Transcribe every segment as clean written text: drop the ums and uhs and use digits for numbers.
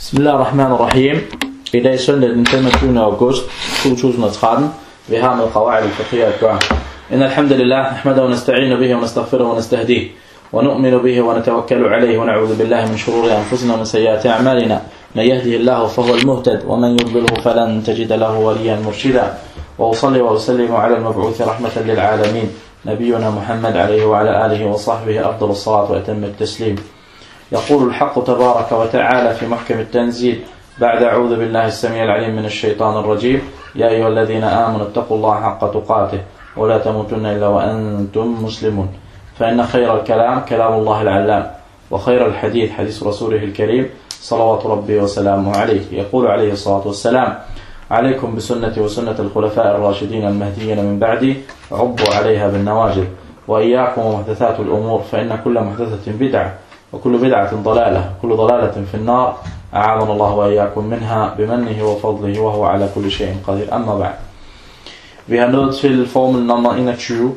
Bismillahirrahmanirrahim. I dag søndag den 25. august 2013. Vi har med qawaid al-fiqhiyya at gøre. Inna alhamdulillah, nahmadu wa nasta'inu bihi wa nastaghfiruhu wa nastahdihi wa nu'minu bihi wa natawakkalu alayhi wa na'udhu billahi min shururi anfusina wa min sayyiati a'malina. Man yahdihillahu fahuwa al-muhtad wa man yudlilhu falan tajida lahu waliyan murshida. Wa usalli wa usallimu ala al-mab'uthi rahmatan lil alamin. Nabiyyuna Muhammad alayhi wa ala alihi wa sahbihi afdalu as-salatu wa atammu at-taslim. يقول الحق تبارك وتعالى في محكم التنزيل بعد أعوذ بالله السميع العليم من الشيطان الرجيم يا أيها الذين آمنوا اتقوا الله حق تقاته ولا تموتن إلا وأنتم مسلمون فإن خير الكلام كلام الله العلام وخير الحديث حديث رسوله الكريم صلوات ربي وسلامه عليه. يقول عليه الصلاة والسلام عليكم بسنتي وسنة الخلفاء الراشدين المهديين من بعدي عضوا عليها بالنواجذ وإياكم ومحدثات الأمور فإن كل محدثة بدعة وكل بدعة ضلالة وكل ضلالة في النار أعاذنا الله وإياكم منها بمنه وفضله وهو على كل شيء قدير. أما بعد. Vi har nået til formel nummer 21,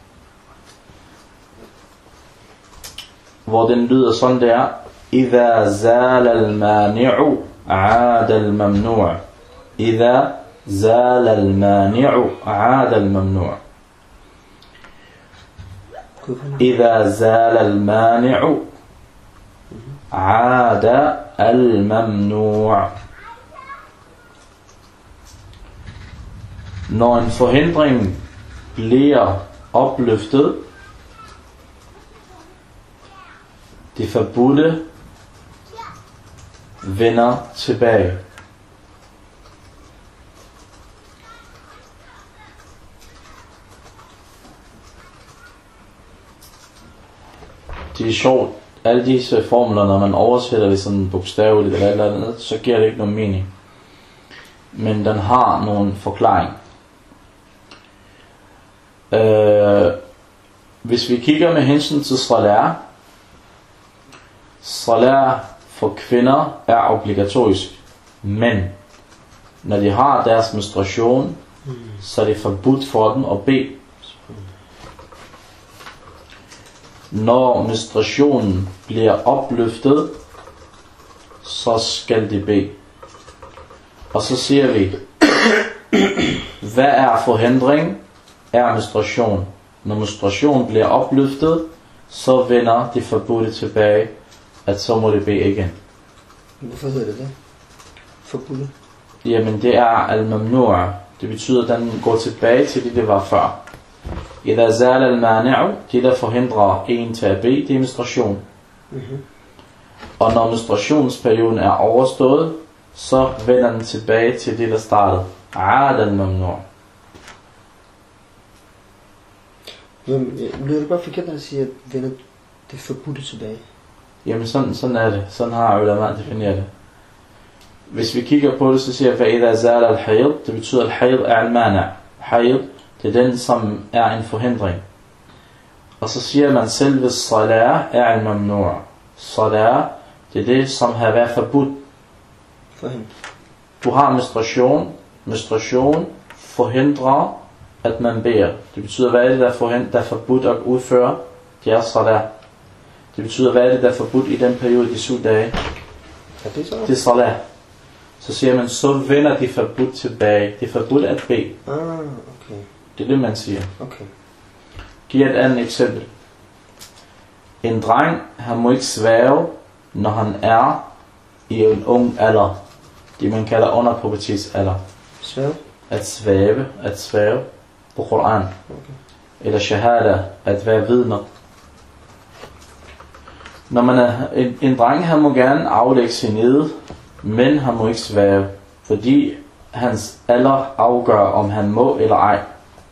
hvor den lyder sådan der: إذا زال المانع عاد الممنوع. إذا زال المانع عاد الممنوع. إذا زال المانع عاد الممنوع. Når en forhindring bliver opløftet, det forbudte vender tilbage. Det er sjovt. Alle disse formler, når man oversætter det sådan bogstaveligt eller andet, så giver det ikke nogen mening. Men den har nogle forklaring. Hvis vi kigger med hensyn til salat for kvinder er obligatorisk. Men når de har deres menstruation, så er det forbudt for dem at bede. Når menstruationen bliver opløftet, så skal de bede. Og så siger vi, hvad er forhindring? Er menstruation. Når menstruationen bliver opløftet, så vender de forbudte tilbage, at så må de bede igen. Hvorfor hedder det det? Forbudte? Jamen det er al-mamnu'. Det betyder, at den går tilbage til det var før. إذا زال المانع, det der forhindrer en til at bede, det er menstruation. Og når menstruationsperioden er overstået, så vender den tilbage til det der startede. عاد الممنوع. Lyder det bare forkert, når jeg siger, at vender det forbudte tilbage? Jamen sådan er det. Sådan har ulama defineret det. Hvis vi kigger på det, så siger vi إذا زال الحيض, det betyder at al-hayd er al-mana'. Hayd, det er den, som er en forhindring. Og så siger man, selve salat er al-mamnu'. Salat, det er det, som har været forbudt. Du har menstruation. Menstruation forhindrer, at man beder. Det betyder, hvad er det, der er forbudt at udføre? Det er salat. Det betyder, hvad er det, der er forbudt i den periode, de 7 dage? Det er salat. Så siger man, så vender de forbudt tilbage. Det er forbudt at bede. Okay. Det er det, man siger. Okay. Giv et andet eksempel. En dreng, han må ikke svæve, når han er i en ung alder. Det man kalder under pubertetsalder. Svæve? At svæve på Koran. Okay. Eller shahada, at være vidner. Når man er en dreng, han må gerne aflægge sin ed, men han må ikke svæve, fordi hans alder afgør, om han må eller ej.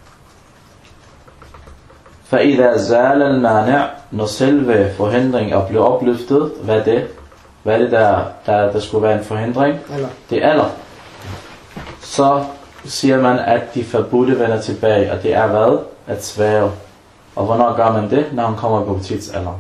فَإِذَا زَالَ الْمَانِعُ, når selve forhindring er blevet opløftet, hvad er det? Hvad er det, der skulle være en forhindring? Alder. Det er alder. Så siger man, at de forbudte vender tilbage, og det er hvad? At svæve. Og hvornår gør man det? Når han kommer på pubertetsalder.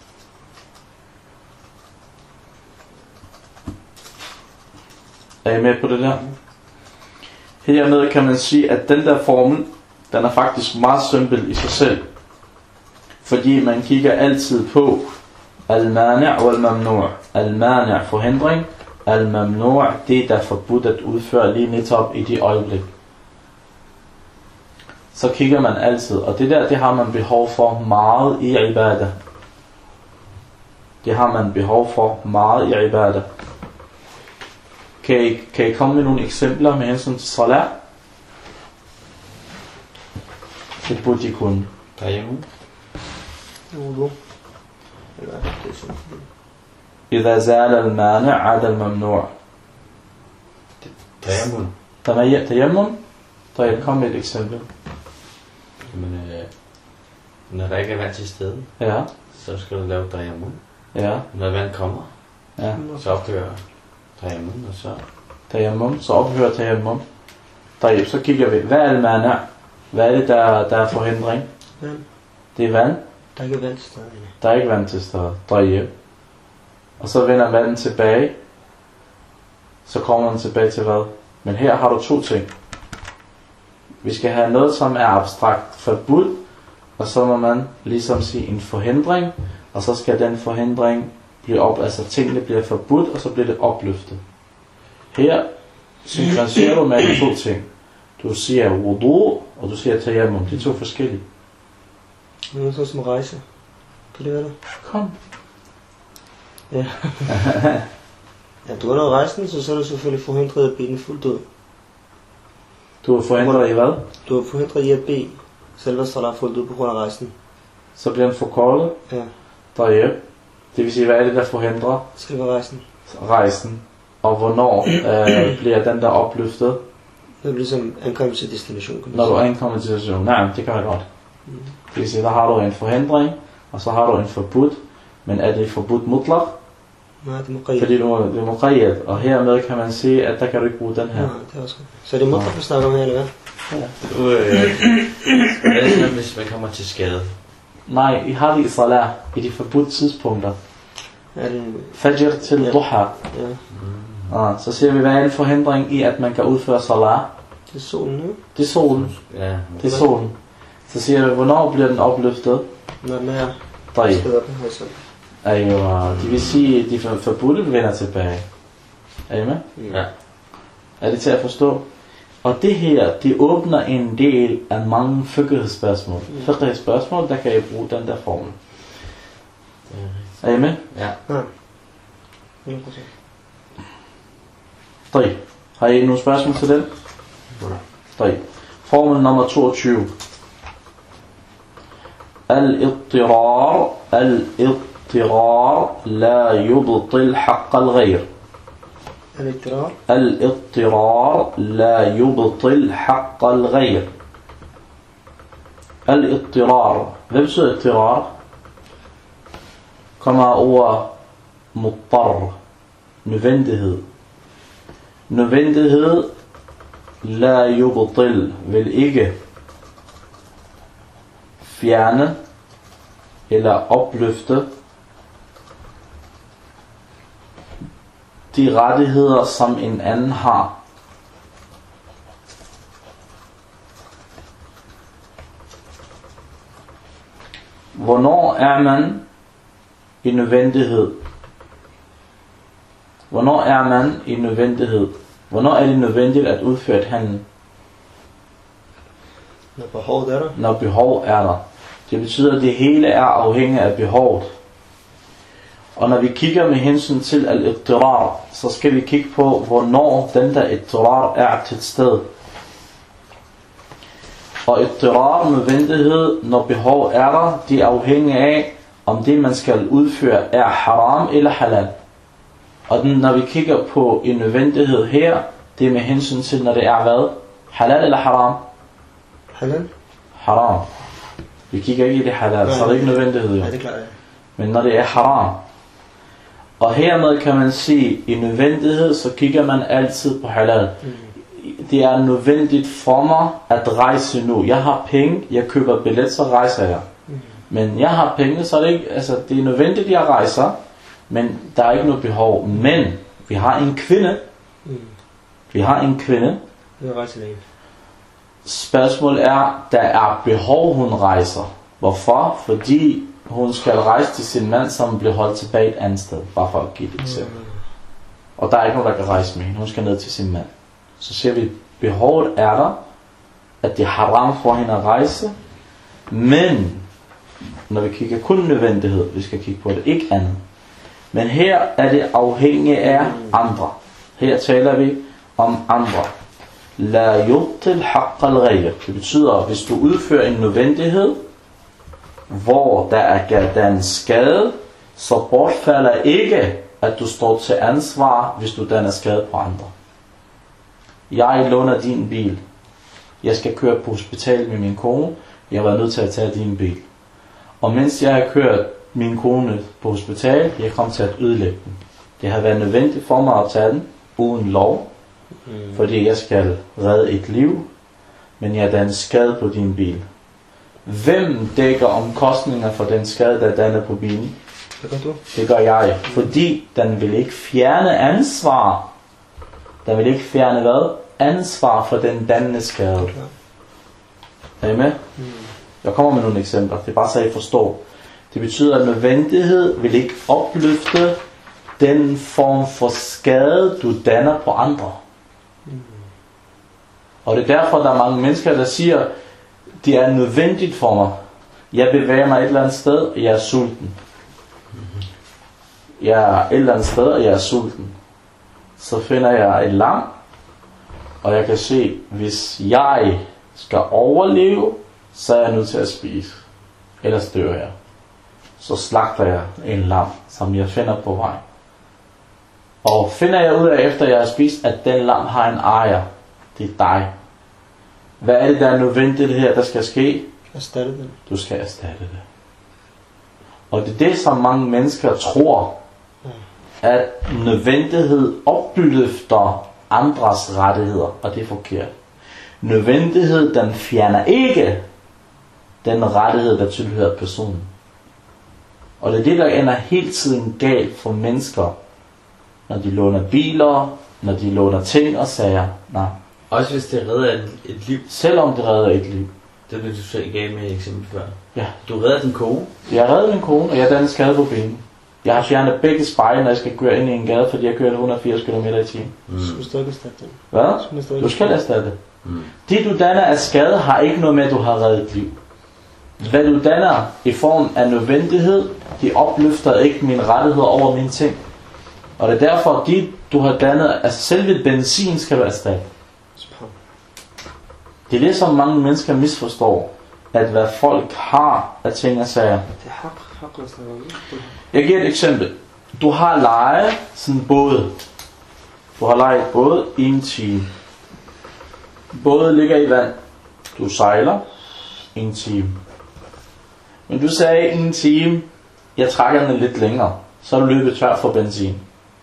Er I med på det der? Hernede kan man sige, at den der formel, den er faktisk meget simpel i sig selv. Fordi man kigger altid på al-mani' wal-mamnu'. Al-mani' forhindring, al-mamnu' det der er forbudt at udføre lige netop i de øjeblik. Så kigger man altid, og det har man behov for meget i ibadah. Det har man behov for meget i ibadah. Kan I komme med nogle eksempler med hensyn til salat? Det burde I kunne. Tayammum. Wudu. Eller det er sådan. إذا زال المانع عاد الممنوع. Tayammum. تيمم. طيب kom med et eksempel. Men når der ikke er vand til stede, Ja. så skal du lave tayammum. Ja. Når vand kommer, Ja. så ophører tayammum, og så... Tayammum. Så ophører tayammum. طيب, så kigger vi. Hvad er al-mana'? Hvad er det, der er forhindring? Vand. Det er vand. Der er ikke vand til stede. Der er ikke vand til stede. طيب. Og så vender vandet tilbage. Så kommer man tilbage til hvad? Men her har du to ting. Vi skal have noget, som er abstrakt forbudt, og så må man ligesom sige en forhindring, og så skal den forhindring blive op, altså tingene bliver forbudt, og så bliver det opløftet. Her synkroniserer du med de to ting. Du siger wudu, og du siger tayammum. De er to forskellige. Det er så som rejse. Kan det være det? Kom. Ja. Ja, du er noget rejsen, så er du selvfølgelig forhindret at bede den fuldt ud. Du er forhindret i hvad? Du er forhindret i at bede selve salat fuldt ud på grund af rejsen. Så bliver den forkortet. Ja. طيب. Det vil sige, hvad er det, der forhindrer Selve rejsen. rejsen? Og hvornår bliver den der opløftet? Det er ligesom ankommet til destination, kan man Når du sige. ankommer til situationen. Nej, det kan jeg godt. Det vil sige, der har du en forhindring, og så har du en forbudt. Men er det forbudt mutlaq? Nej, det må qiyad. Fordi det er muqayyad. Og hermed kan man sige, at der kan du ikke bruge den her. Ja, det er også godt. Så er det mutlaq, vi snakker om her, eller hvad? Hvad er det sådan, hvis man kommer til skade? Nej, I har det i salat, i de forbudte tidspunkter. Er det... Fajr til duha. Ja. Så siger vi, hvad er en forhindring i, at man kan udføre salat? Det er solen, ikke? Det er solen. Ja. Det er solen. Så siger vi, hvornår bliver den opløftet? Når den er طيب. skrevet op her, så. Det vil sige, at de forbudte vender tilbage. Er I med? Ja. Er det til at forstå? Og det her, det åbner en del af mange fiqh-spørgsmål. Fiqh-spørgsmål, der kan I bruge den der formel. Er I med? Ja. Ja. 100%. طيب. Har I nogle spørgsmål til den? طيب. Formel nummer 22. الاضطرار لا يبطل حق الغير. الاضطرار. الاضطرار لا يبطل حق الغير. الاضطرار. Hvad betyder اضطرار? Kommer over مضطر. Nødvendighed. Nødvendighed لا يبطل vil ikke fjerne eller opløfte de rettigheder, som en anden har. Hvornår er man i nødvendighed? Hvornår er man i nødvendighed? Hvornår er det nødvendigt at udføre et handel? Når behovet er der. Når behov er der. Det betyder, at det hele er afhængigt af behovet. Og når vi kigger med hensyn til al-idtirar, så skal vi kigge på, hvornår den der idtirar er til sted. Og idtirar, nødvendighed, når behov er der, det er afhængigt af, om det man skal udføre er haram eller halal. Og når vi kigger på en nødvendighed her, det er med hensyn til, når det er hvad? Halal eller haram? Halal? Haram. Vi kigger ikke i det halal, så er det ikke nødvendighed. Jo. Ja, det er klart, ja. Men når det er haram. Og hermed kan man sige, i nødvendighed, så kigger man altid på halal. Det er nødvendigt for mig at rejse nu. Jeg har penge, jeg køber billet, så rejser jeg. Men jeg har penge, så er det ikke, altså det er nødvendigt, jeg rejser, men der er ikke noget behov. Men vi har en kvinde. Vi har en kvinde. Det er rejselægen. Spørgsmålet er, der er behov, hun rejser. Hvorfor? Fordi hun skal rejse til sin mand, som bliver holdt tilbage et andet sted. Bare for at give det eksempel. og der er ikke nogen, der kan rejse med hende. Hun skal ned til sin mand. Så ser vi, behovet er der, at det er haram for hende at rejse, men når vi kigger kun nødvendighed, vi skal kigge på det, ikke andet. Men her er det afhængigt af andre. Her taler vi om andre. La yubtil haqq al-ghayr. Det betyder, at hvis du udfører en nødvendighed, hvor der er en skade, så bortfalder ikke, at du står til ansvar, hvis du danner skade på andre. Jeg låner din bil. Jeg skal køre på hospital med min kone. Jeg var nødt til at tage din bil. Og mens jeg har kørt min kone på hospital, jeg kom til at ødelægge den. Det har været nødvendigt for mig at tage den uden lov, fordi jeg skal redde et liv, men jeg danner skade på din bil. Hvem dækker omkostninger for den skade, der danner på bilen? Det gør du. Det gør jeg, fordi den vil ikke fjerne ansvar. Den vil ikke fjerne hvad? Ansvar for den dannende skade. Er I med? Jeg kommer med nogle eksempler. Det er bare så I forstår. Det betyder, at nødvendighed vil ikke opløfte den form for skade, du danner på andre. Og det er derfor, der er mange mennesker, der siger, det er nødvendigt for mig. Jeg bevæger mig et eller andet sted, og jeg er sulten. Jeg er et eller andet sted, og jeg er sulten. Så finder jeg et lam, og jeg kan se, hvis jeg skal overleve, så er jeg nødt til at spise. Ellers dør jeg. Så slagter jeg en lam, som jeg finder på vej. Og finder jeg ud af, efter jeg har spist, at den lam har en ejer. Det er dig. Hvad er det, der er nødvendigt her, der skal ske? Erstatte den. Du skal erstatte det. Og det er det, som mange mennesker tror, at nødvendighed opløfter andres rettigheder, og det er forkert. Nødvendighed, den fjerner ikke den rettighed, der tilhører personen. Og det er det, der ender hele tiden galt for mennesker, når de låner biler, når de låner ting og sager. Nej. Også hvis det redder et liv. Selvom det redder et liv. Det blev du selv gav med et eksempel før. Ja. Du redder din kone. Jeg har reddet min kone, og jeg danner skade på benen. Jeg har fjernet begge spejle, når jeg skal køre ind i en gade, fordi jeg kører 180 km i timen. Så skal du stadig erstatte den. Hvad? Du skal erstatte det. Det du danner af skade har ikke noget med, at du har reddet et liv. Hvad du danner i form af nødvendighed, det opløfter ikke mine rettigheder over mine ting. Og det er derfor, at det du har dannet af selve benzin skal du erstatte. Det er det, som mange mennesker misforstår, at hvad folk har af ting og sager. Det er hak, man snakker om. Jeg giver et eksempel. Du har lejet sådan en båd. Du har lejet et båd i en time. Båden ligger i vand. Du sejler en time. Men du sagde en time, jeg trækker den lidt længere. Så er du løbet tør for benzin.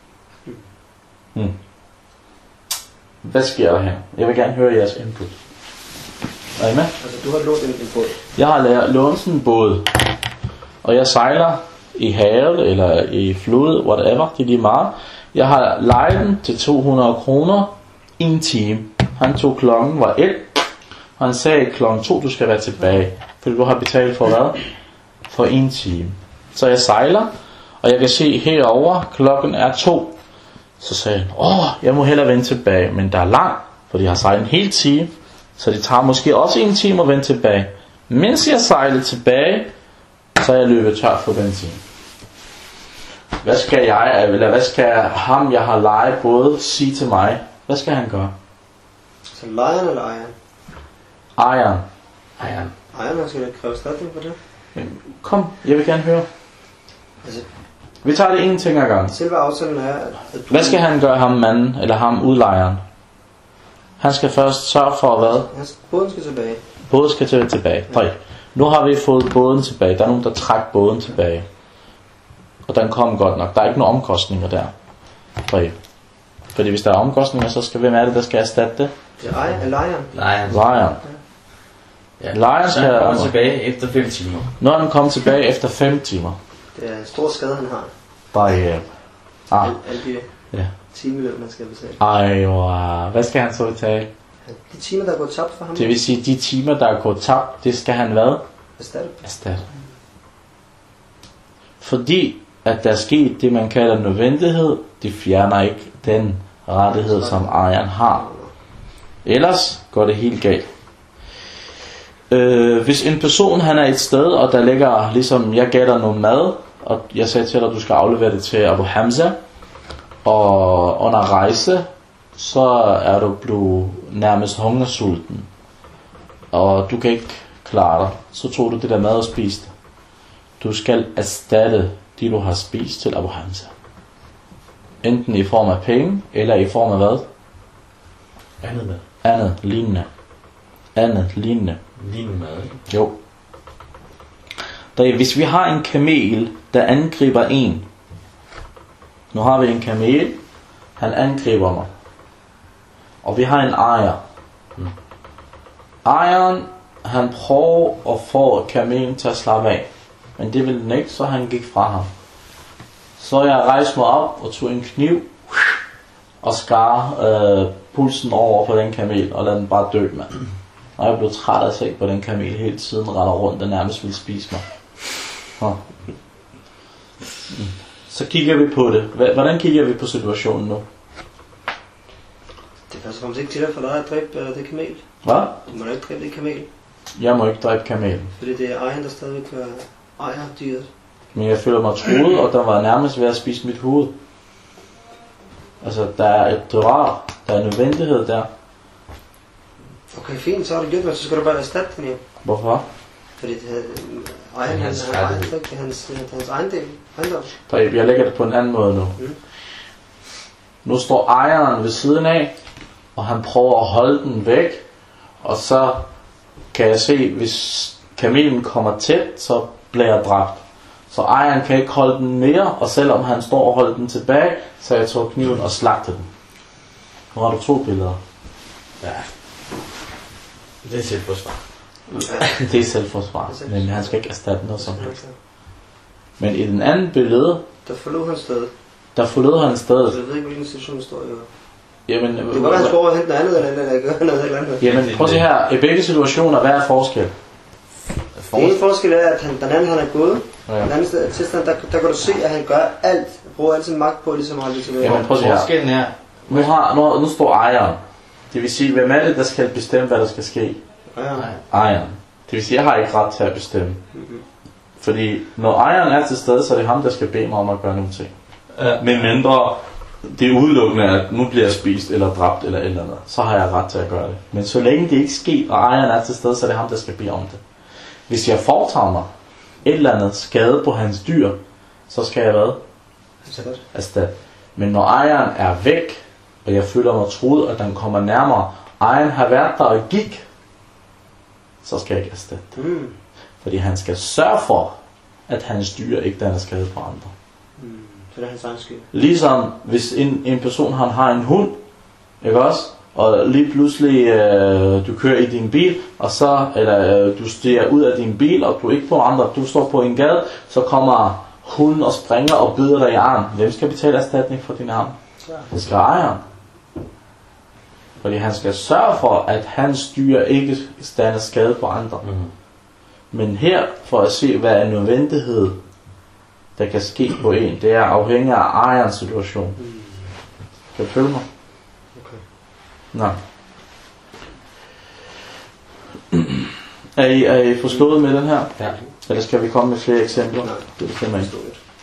Hvad sker der her? Jeg vil gerne høre jeres input. Er I med? Altså, du har lånt en båd. Jeg har lånt sådan en båd. Og jeg sejler i havet eller i flod, whatever, det er lige meget. Jeg har lejet den til 200 kroner i en time. Han tog klokken var 1. Og han sagde klokken 2, du skal være tilbage. Fordi du har betalt for hvad? For en time. Så jeg sejler, og jeg kan se herover klokken er 2. Så sagde han, jeg må hellere vende tilbage. Men der er langt, for de har sejlet en hel time. Så det tager måske også en time at vende tilbage. Mens jeg sejlede tilbage, så er jeg løbet tør for benzin. Hvad skal jeg, eller hvad skal ham, jeg har lejet både, sige til mig? Hvad skal han gøre? Så lejeren eller ejeren? Ejeren. Ejeren skal da kræve erstatning for det. Kom, jeg vil gerne høre. Altså, vi tager det en ting ad gangen. selve aftalen er, at du... Hvad skal han gøre, ham manden, eller ham udlejeren? Han skal først sørge for hvad? Båden skal tilbage. Båden skal tilbage. Ja. Nu har vi fået båden tilbage. Der er nogen, der trækker båden tilbage. Og den kom godt nok. Der er ikke nogen omkostninger der. Fordi hvis der er omkostninger, så skal hvem er det, der skal erstatte det? Det er lejeren. Lejeren. Ja. Lejeren skal komme tilbage efter 5 timer. Når han kommer tilbage efter 5 timer. Det er en stor skade, han har. Alle de timeløb, man skal betale. Hvad skal han så betale? De timer, der er gået tabt for ham. Det vil sige, de timer, der er gået tabt, det skal han hvad? Erstatte. Fordi at der er sket det, man kalder nødvendighed, det fjerner ikke den rettighed, som ejeren har. Ellers går det helt galt. Hvis en person han er et sted, og der ligger, ligesom jeg gav dig noget mad, og jeg sagde til dig, at du skal aflevere det til Abu Hamza, og under rejse, så er du blevet nærmest hungersulten, og du kan ikke klare dig, så tog du det der mad og spiste. Du skal erstatte det, du har spist til Abu Hamza. Enten i form af penge, eller i form af hvad? Andet mad. Andet lignende. Lignende mad, ikke? Jo. Hvis vi har en kamel, der angriber en. Nu har vi en kamel, han angriber mig. Og vi har en ejer. Ejeren, han prøver at få kamelen til at slappe af. Men det ville den ikke, så han gik fra ham. Så jeg rejste mig op og tog en kniv og skar pulsen over på den kamel og lad den bare dø, mand. Og jeg blev træt af at se på den kamel hele tiden render rundt og nærmest ville spise mig. Så kigger vi på det. Hvordan kigger vi på situationen nu? Det er først og fremmest ikke til for dig at dræbe det kamel. Hvad? Du må da ikke dræbe det kamel. Jeg må ikke dræbe kamelen. Fordi det er ejeren, der stadigvæk ejer dyret. Men jeg føler mig truet, og der var nærmest ved at spise mit hoved. Altså, der er et drar, der er nødvendighed der. Okay, fint, så har du gjort det, så skal du bare erstatte den jo. Hvorfor? Fordi ejeren, han ejer ikke hans ejendel. Jeg lægger det på en anden måde nu. Nu står ejeren ved siden af, og han prøver at holde den væk. Og så kan jeg se, hvis kamelen kommer tæt, så bliver jeg dræbt. Så ejeren kan ikke holde den mere, og selvom han står og holder den tilbage, så jeg tog kniven og slagte den. Nu har du 2 billeder. Ja. Det er selvforsvar. Det er selvforsvar, men han skal ikke erstatte noget som helst. Men i den anden billede, der forlod han stedet. Så jeg ved ikke, hvilken situation står i. Jamen, det kan godt være, han skal over og hente noget andet, eller gøre noget eller andet. Jamen, prøv at se her. I begge situationer, hvad er forskel? Det ene forskel er, at den anden han er gået. Ja. Den anden tilstand, der kan du se, at han gør alt. Bruger al sin magt på, ligesom at holde det tilbage. Jamen, prøv at se her. Forskellen er... Nu står ejeren. Det vil sige, hvem er det, der skal bestemme, hvad der skal ske? Ejeren. Det vil sige, jeg har ikke ret til at bestemme. Fordi når ejeren er til stede, så er det ham, der skal bede mig om at gøre nogle ting. Men mindre det er udelukkende, at nu bliver jeg spist eller dræbt eller et eller andet, så har jeg ret til at gøre det. Men så længe det ikke sker, og ejeren er til stede, så er det ham, der skal bede om det. Hvis jeg foretager mig et eller andet skade på hans dyr, så skal jeg hvad? Erstatte. Men når ejeren er væk, og jeg føler mig truet, og den kommer nærmere, ejeren har været der og gik, så skal jeg ikke erstatte. Fordi han skal sørge for, at hans dyr ikke danner skade på andre. Det er hans egen skyld. Ligesom hvis en person han har en hund, ikke også? Og lige pludselig du kører i din bil, og så eller du stiger ud af din bil, og du ikke får andre, du står på en gade, så kommer hunden og springer og bider dig i armen. Hvem skal betale erstatning for din arm? Det skal ejeren. Fordi han skal sørge for, at hans dyr ikke danner skade på andre. Men her, for at se, hvad er nødvendighed, der kan ske på en, det er afhængig af ejerens situation. Kan du følge mig? Okay. Nå. Er I forstået med den her? Ja. Eller skal vi komme med flere eksempler? Nej, det bestemmer ikke.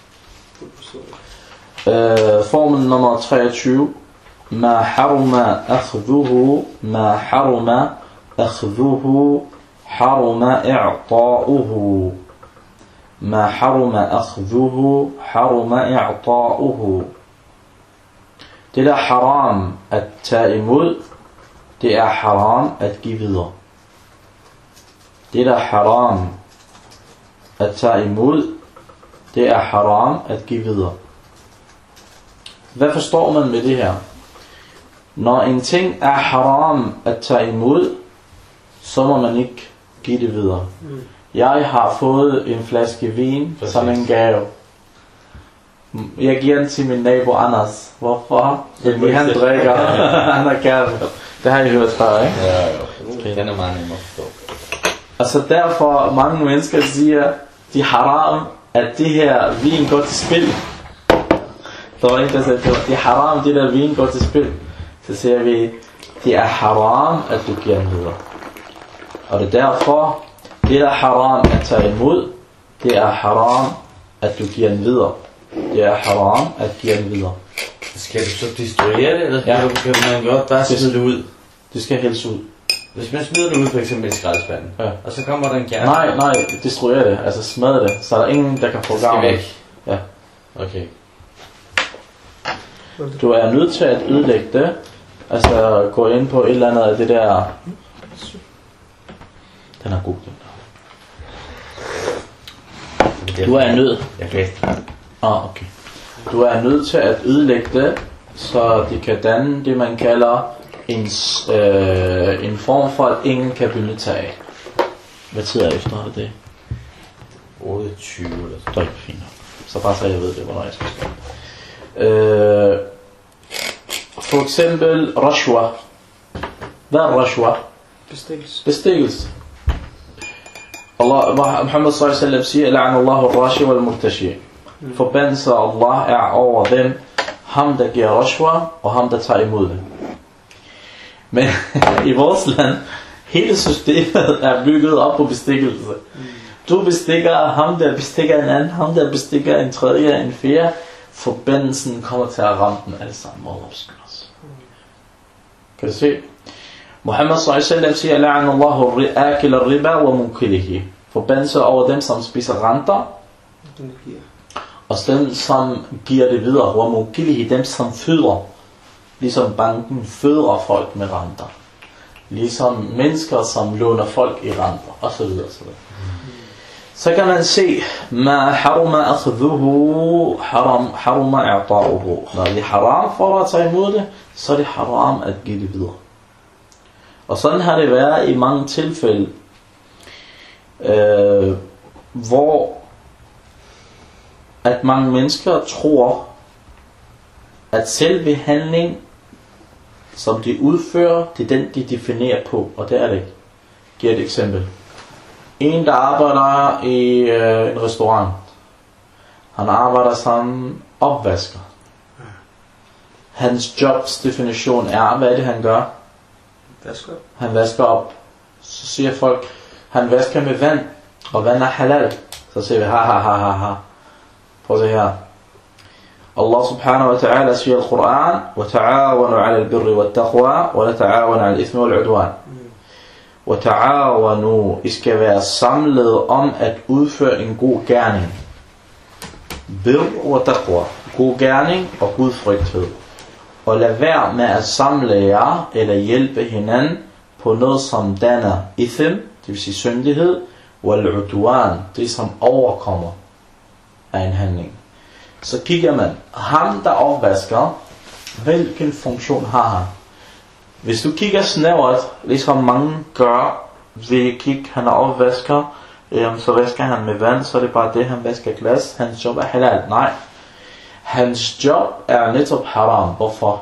Formel nummer 23. ما حرم أخذه ما حرم أخذه حرم إعطاؤه ما حرم أخذه حرم إعطاؤه. Det der haram at tage imod, det er haram at give videre. Det der haram at tage imod, det er haram at give videre. Hvad forstår man med det her? Når en ting er haram at tage imod, så må man ikke give det videre. Jeg har fået en flaske vin som en gave. Jeg giver den til min nabo Anders. Hvorfor? Fordi han drikker. Han er kærlig. Det har I hørt før, ikke? Ja, jo. Okay. Den er meget nemmere at forstå. Altså derfor mange mennesker siger, de haram, at det her vin går til spil. Der var en, der sagde, det er haram, det der vin går til spil. Så siger vi, det er haram, at du giver den videre. Og det er derfor, det der er haram at tage imod, det er haram, at du giver den videre. Det er haram at give den videre. Skal du så destruere det, eller ja. kan man godt bare smide det ud? Det skal hældes ud. Hvis man smider det ud, for eksempel i skraldespanden, ja. Og så kommer der en kerne. Nej, destruere det, altså smadre det, så er der ingen, der kan få gavn. Det skal væk. Ja. Okay. Du er nødt til at ødelægge det, altså gå ind på et eller andet af det der. Den er god, den der. Du er nødt. Okay. Du er nødt til at ødelægge det, så det kan danne det, man kalder en form for, at ingen kan benytte af. Hvad tid er efter det? 28 eller sådan. Det er ikke fint. Så bare så jeg ved det, hvornår jeg skal skrive. For eksempel rashwa. Hvad er rashwa? Bestikkelse. Muhammad sallallahu alaihi wasallam siger, la'anallahu ar-rashi wal-murtashi. Forbandelse af Allah er over dem, ham der giver rashwa og ham der tager imod det. Men i vores land, hele systemet er bygget op på bestikkelse. Du bestikker ham, der bestikker en anden, ham der bestikker en tredje, en fjerde. Forbandelsen kommer til at ramme dem alle sammen. Kan du se? Muhammad sallallahu alaihi wasallam siger, la'anallahu akil ar-riba wa munkilihi. Forbandelse over dem, som spiser renter, og dem, som giver det videre. Wa munkilihi, dem, som føder. Ligesom banken føder folk med renter. Ligesom mennesker, som låner folk i renter, og så videre. Så kan man se, ma haruma akhdhuhu, haruma i'ta'uhu. Når det er haram for at tage imod det, så er det haram at give det videre. Og sådan har det været i mange tilfælde, hvor at mange mennesker tror, at selve handling, som de udfører, det er den, de definerer på, og det er det ikke. Giv et eksempel. En, der arbejder i en restaurant, han arbejder som opvasker. Hans jobs definition er, hvad er det, han gør? Han vasker op. Så siger folk, han vasker med vand, og vand er halal. Så siger vi, ha. Prøv at se her. Allah subhanahu wa ta'ala siger i Al-Quran, وَتَعَاوَنُوا عَلَى الْبِرِّ وَالتَّقْوَى وَلَا تَعَاوَنُوا عَلى الْإِثْمِ وَالْعُدْوَانِ. وَتَعَاوَنُوا, I skal være samlet om at udføre en god gerning. Bir wa taqwa, god gerning og gudfrygthed. Og lad være med at samle jer eller hjælpe hinanden på noget som danner ithm, det vil sige syndighed, wal-udwan, det som overkommer af en handling. Så kigger man, ham der opvasker, hvilken funktion har han? Hvis du kigger snævert, ligesom mange gør, ved kigge, han er opvasker, så vasker han med vand, så er det bare det, han vasker glas, hans job er halal. Nej, hans job er netop haram. Hvorfor?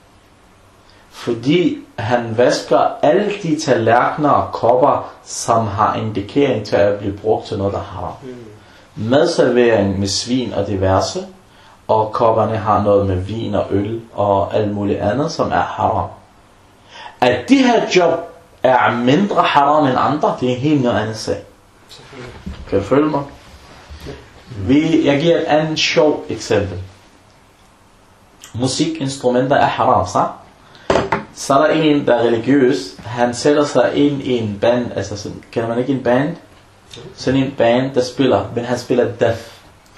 Fordi han vasker alle de tallerkener og kopper, som har indikering til at blive brugt til noget, der er haram. Madservering med svin og diverse, og kopperne har noget med vin og øl og alt muligt andet, som er haram. At de her job er mindre haram end andre, det er en helt noget andet sag. Kan du følge mig? Jeg giver et andet sjovt eksempel. Musikinstrumenter er haram, så er der en, der er religiøs, han sætter sig ind i en band, altså sådan, kender man ikke en band? Sådan en band, der spiller, men han spiller daf.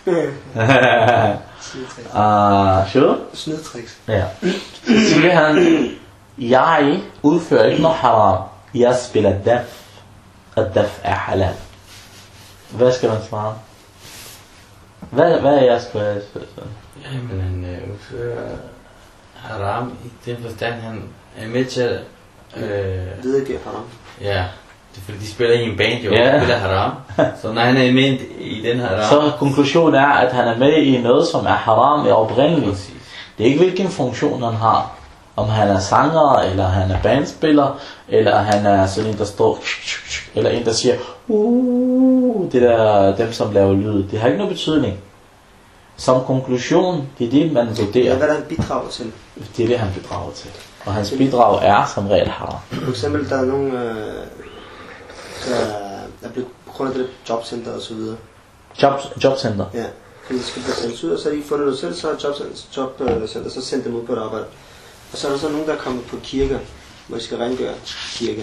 Sure? Snedtricks. Ja. Så siger han, jeg udfører ikke noget haram, jeg spiller daf, og daf er halal. Hvad skal man svare? Hvad er jeg skal have? Jamen han udfører haram i den forstand, han er med til at videregiver haram. Ja, det er fordi de spiller i en band jo, spiller haram. Så når han er med i den haram, så konklusionen er, at han er med i noget, som er haram i oprindeligt. Det er ikke hvilken funktion han har. Om han er sanger, eller han er bandspiller, eller han er sådan en, der står, eller en, der siger, det der dem, som laver lyd. Det har ikke nogen betydning. Som konklusion, det er det, man vurderer. Ja, hvad der han bidrager til. Det er det, han bidrager til. Og hans bidrag er som regel haram. For eksempel, der er nogen, der er blevet på grund af det jobcenter og så videre. Jobcenter? Ja, fordi det skal blive sendt ud, og så har de fundet noget selv, så har jobcenter så sendt dem ud på et arbejde. Og så er der så nogen, der er kommet på kirker, hvor de skal rengøre kirke.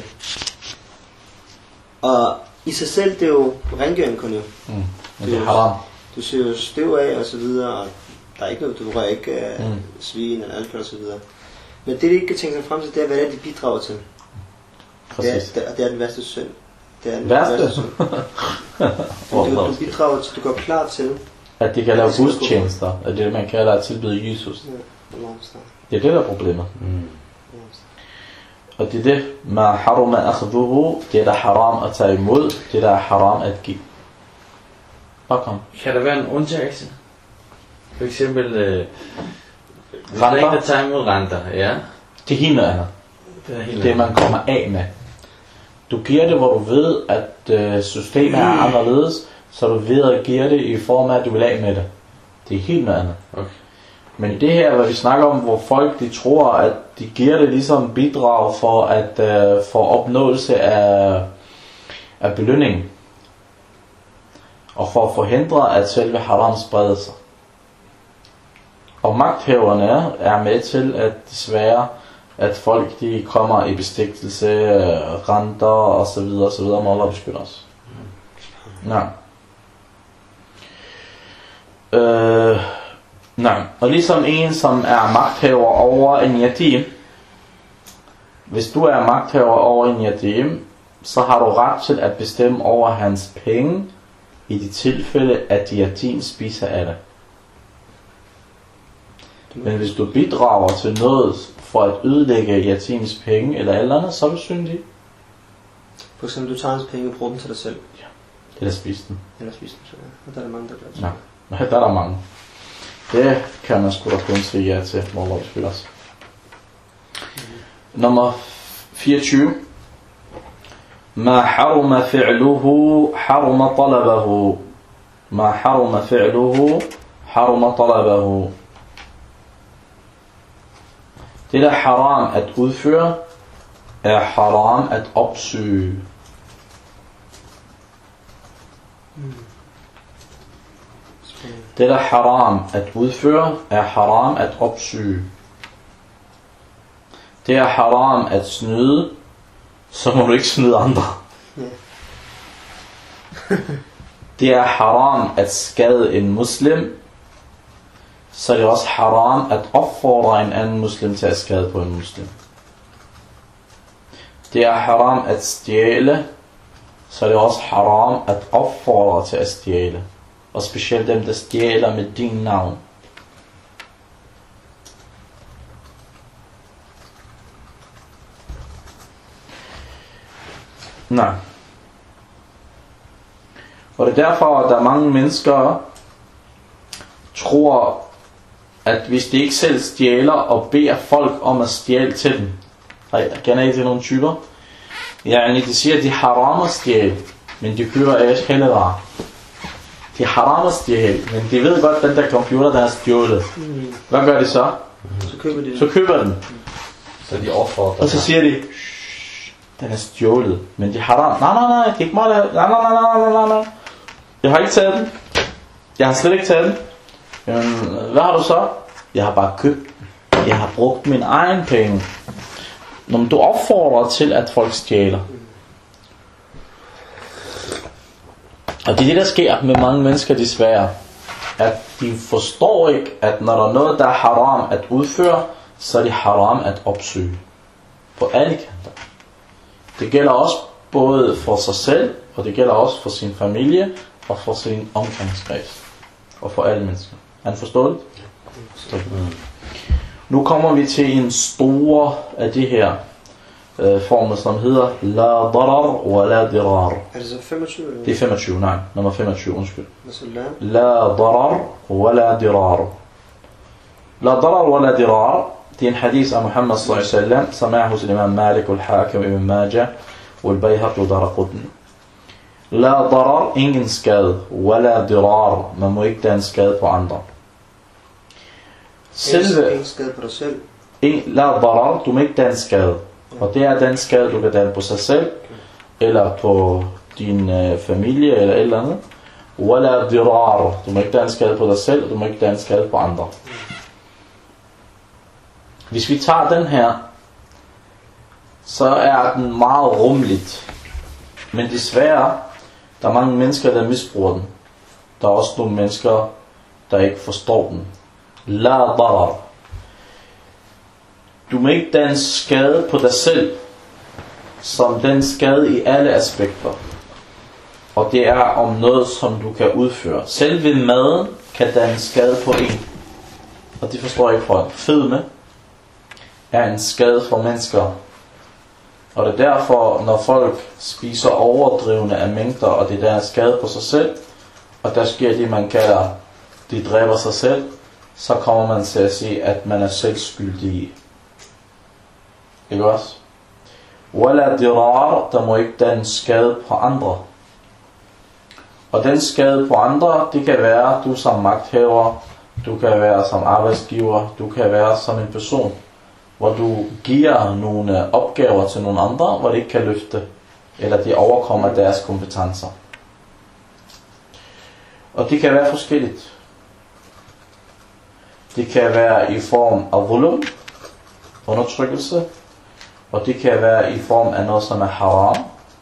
Og i sig selv, det er jo rengøring kun jo. Men det er haram. Du ser jo støv af og så videre, og der er ikke noget, du rører ikke svin eller alkohol og så videre. Men det, de ikke kan tænke sig frem til, det er, hvad det er, de bidrager til. Det er den værste synd. Det er den værste synd. Du bidrager til, du går klar til. At de kan lave gudstjenester, at det man kalder at tilbyde Jesus. Det er det, der er problemet. Og det er det, ma haruma akhduhu, det der haram at tage imod, det der er haram at give. Bare kom. Kan der være en undtagelse? For eksempel, renter? Der tager imod renter, ja. Det er helt noget andet. Det man kommer af med. Du giver det, hvor du ved, at systemet er anderledes, så du ved at give det i form af, at du vil af med det. Det er helt noget andet. Okay. Men det her, hvad vi snakker om, hvor folk de tror, at de giver det ligesom bidrag for at få opnåelse af belønning. Og for at forhindre, at selve haram spreder sig. Og magthaverne er med til at desværre, at folk de kommer i bestikkelse, renter og så videre, så videre, må Allah beskytte os. Nej. Nej. Og ligesom en, som er magthaver over en yatim, hvis du er magthaver over en yatim, så har du ret til at bestemme over hans penge, i de tilfælde, at yatim spiser af det. Men hvis du bidrager til noget for at ødelægge yatims penge eller alt andet, så er du syndig. For eksempel, du tager hans penge og bruger dem til dig selv. Ja. Eller spiser dem. Eller spiser dem, så ja. Og der er der mange, der gør det. Nej, der er der mange. Det kan man sgu da kun sige ja til, hvor vi spiller os. Nummer 24. ما حرم فعله حرم طلبه ما حرم فعله حرم طلبه. Det der haram at udføre er haram at opsøge. Det der haram at udføre er haram at opsøge. Det er haram at snyde, så må du ikke snyde andre. Det er haram at skade en muslim, så er det også haram at opfordre en anden muslim til at skade på en muslim. Det er haram at stjæle, så er det også haram at opfordre til at stjæle. Og specielt dem, der stjæler med din navn. Nej. Og det er derfor, at der er mange mennesker tror, at hvis de ikke selv stjæler og beder folk om at stjæle til dem. Kender I til nogle typer? De siger, at de haram at stjæle, men de køber hellevarer. De haram at stjæle, men de ved godt, at den der computer, der er stjålet. Hvad gør de så? Så køber den. Så de opfordrer. Og så siger de, den er stjålet, men de haram. Nej, det er ikke mig, nej. Jeg har ikke taget den. Jeg har slet ikke taget den. Hvad har du så? Jeg har bare købt den. Jeg har brugt min egen penge. Når du opfordrer til, at folk stjæler. Og det er det, der sker med mange mennesker desværre. At de forstår ikke, at når der er noget, der er haram at udføre, så er det haram at opsøge. På alle kanter. Det gælder også både for sig selv, og det gælder også for sin familie, og for sin omgangskreds. Og for alle mennesker. Er det forstået? Ja. Nu kommer vi til en stor af de her former, som hedder La darar wa la dirar. Er det så 25? Eller? Det er 25, nej. Nummer 25, undskyld. La darar wa la dirar. La darar wa la dirar. Det er en hadith af Muhammad sallallahu alaihi wasallam, som er hos imam Malik, al-Hakim, Ibn Majah, al-Bayhaqi og Daraqutni. La darar, ingen skade. Wa la dirar, man må ikke danne skade på andre. Ingen skade på dig selv. La darar, du må ikke danne skade. Og det er den skade, du kan danne på sig selv, eller på din familie, eller et eller andet. Wala dirar, du må ikke danne skade på dig selv, og du må ikke danne skade på andre. Hvis vi tager den her, så er den meget rummeligt. Men desværre, der er mange mennesker, der misbruger den. Der er også nogle mennesker, der ikke forstår den. La darar. Du må ikke danne skade på dig selv, som den skade i alle aspekter. Og det er om noget, som du kan udføre. Selve maden kan danne skade på en. Og det forstår jeg ikke folk. Fedme er en skade for mennesker. Og det er derfor, når folk spiser overdrivende af mængder, og det der er skade på sig selv, og der sker det, man kalder, de dræber sig selv, så kommer man til at sige, at man er selv skyldig i. Ikke også? Wala dirar, der må ikke danne skade på andre. Og den skade på andre, det kan være du som magthaver, du kan være som arbejdsgiver, du kan være som en person, hvor du giver nogle opgaver til nogle andre, hvor de ikke kan løfte, eller de overkommer deres kompetencer. Og det kan være forskelligt. Det kan være i form af zulm, undertrykkelse, og det kan være i form af noget, som er haram.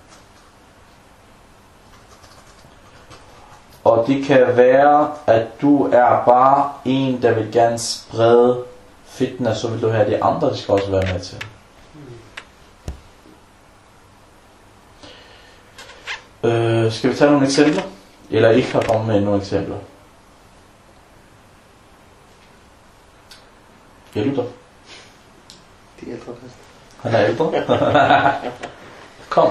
Og det kan være, at du er bare en, der vil gerne sprede fitna, så vil du have de andre, de skal også være med til. Skal vi tage nogle eksempler? Eller ikke har kommet med nogle eksempler? Jeg lytter. De ældre først. Han er ældre. Kom.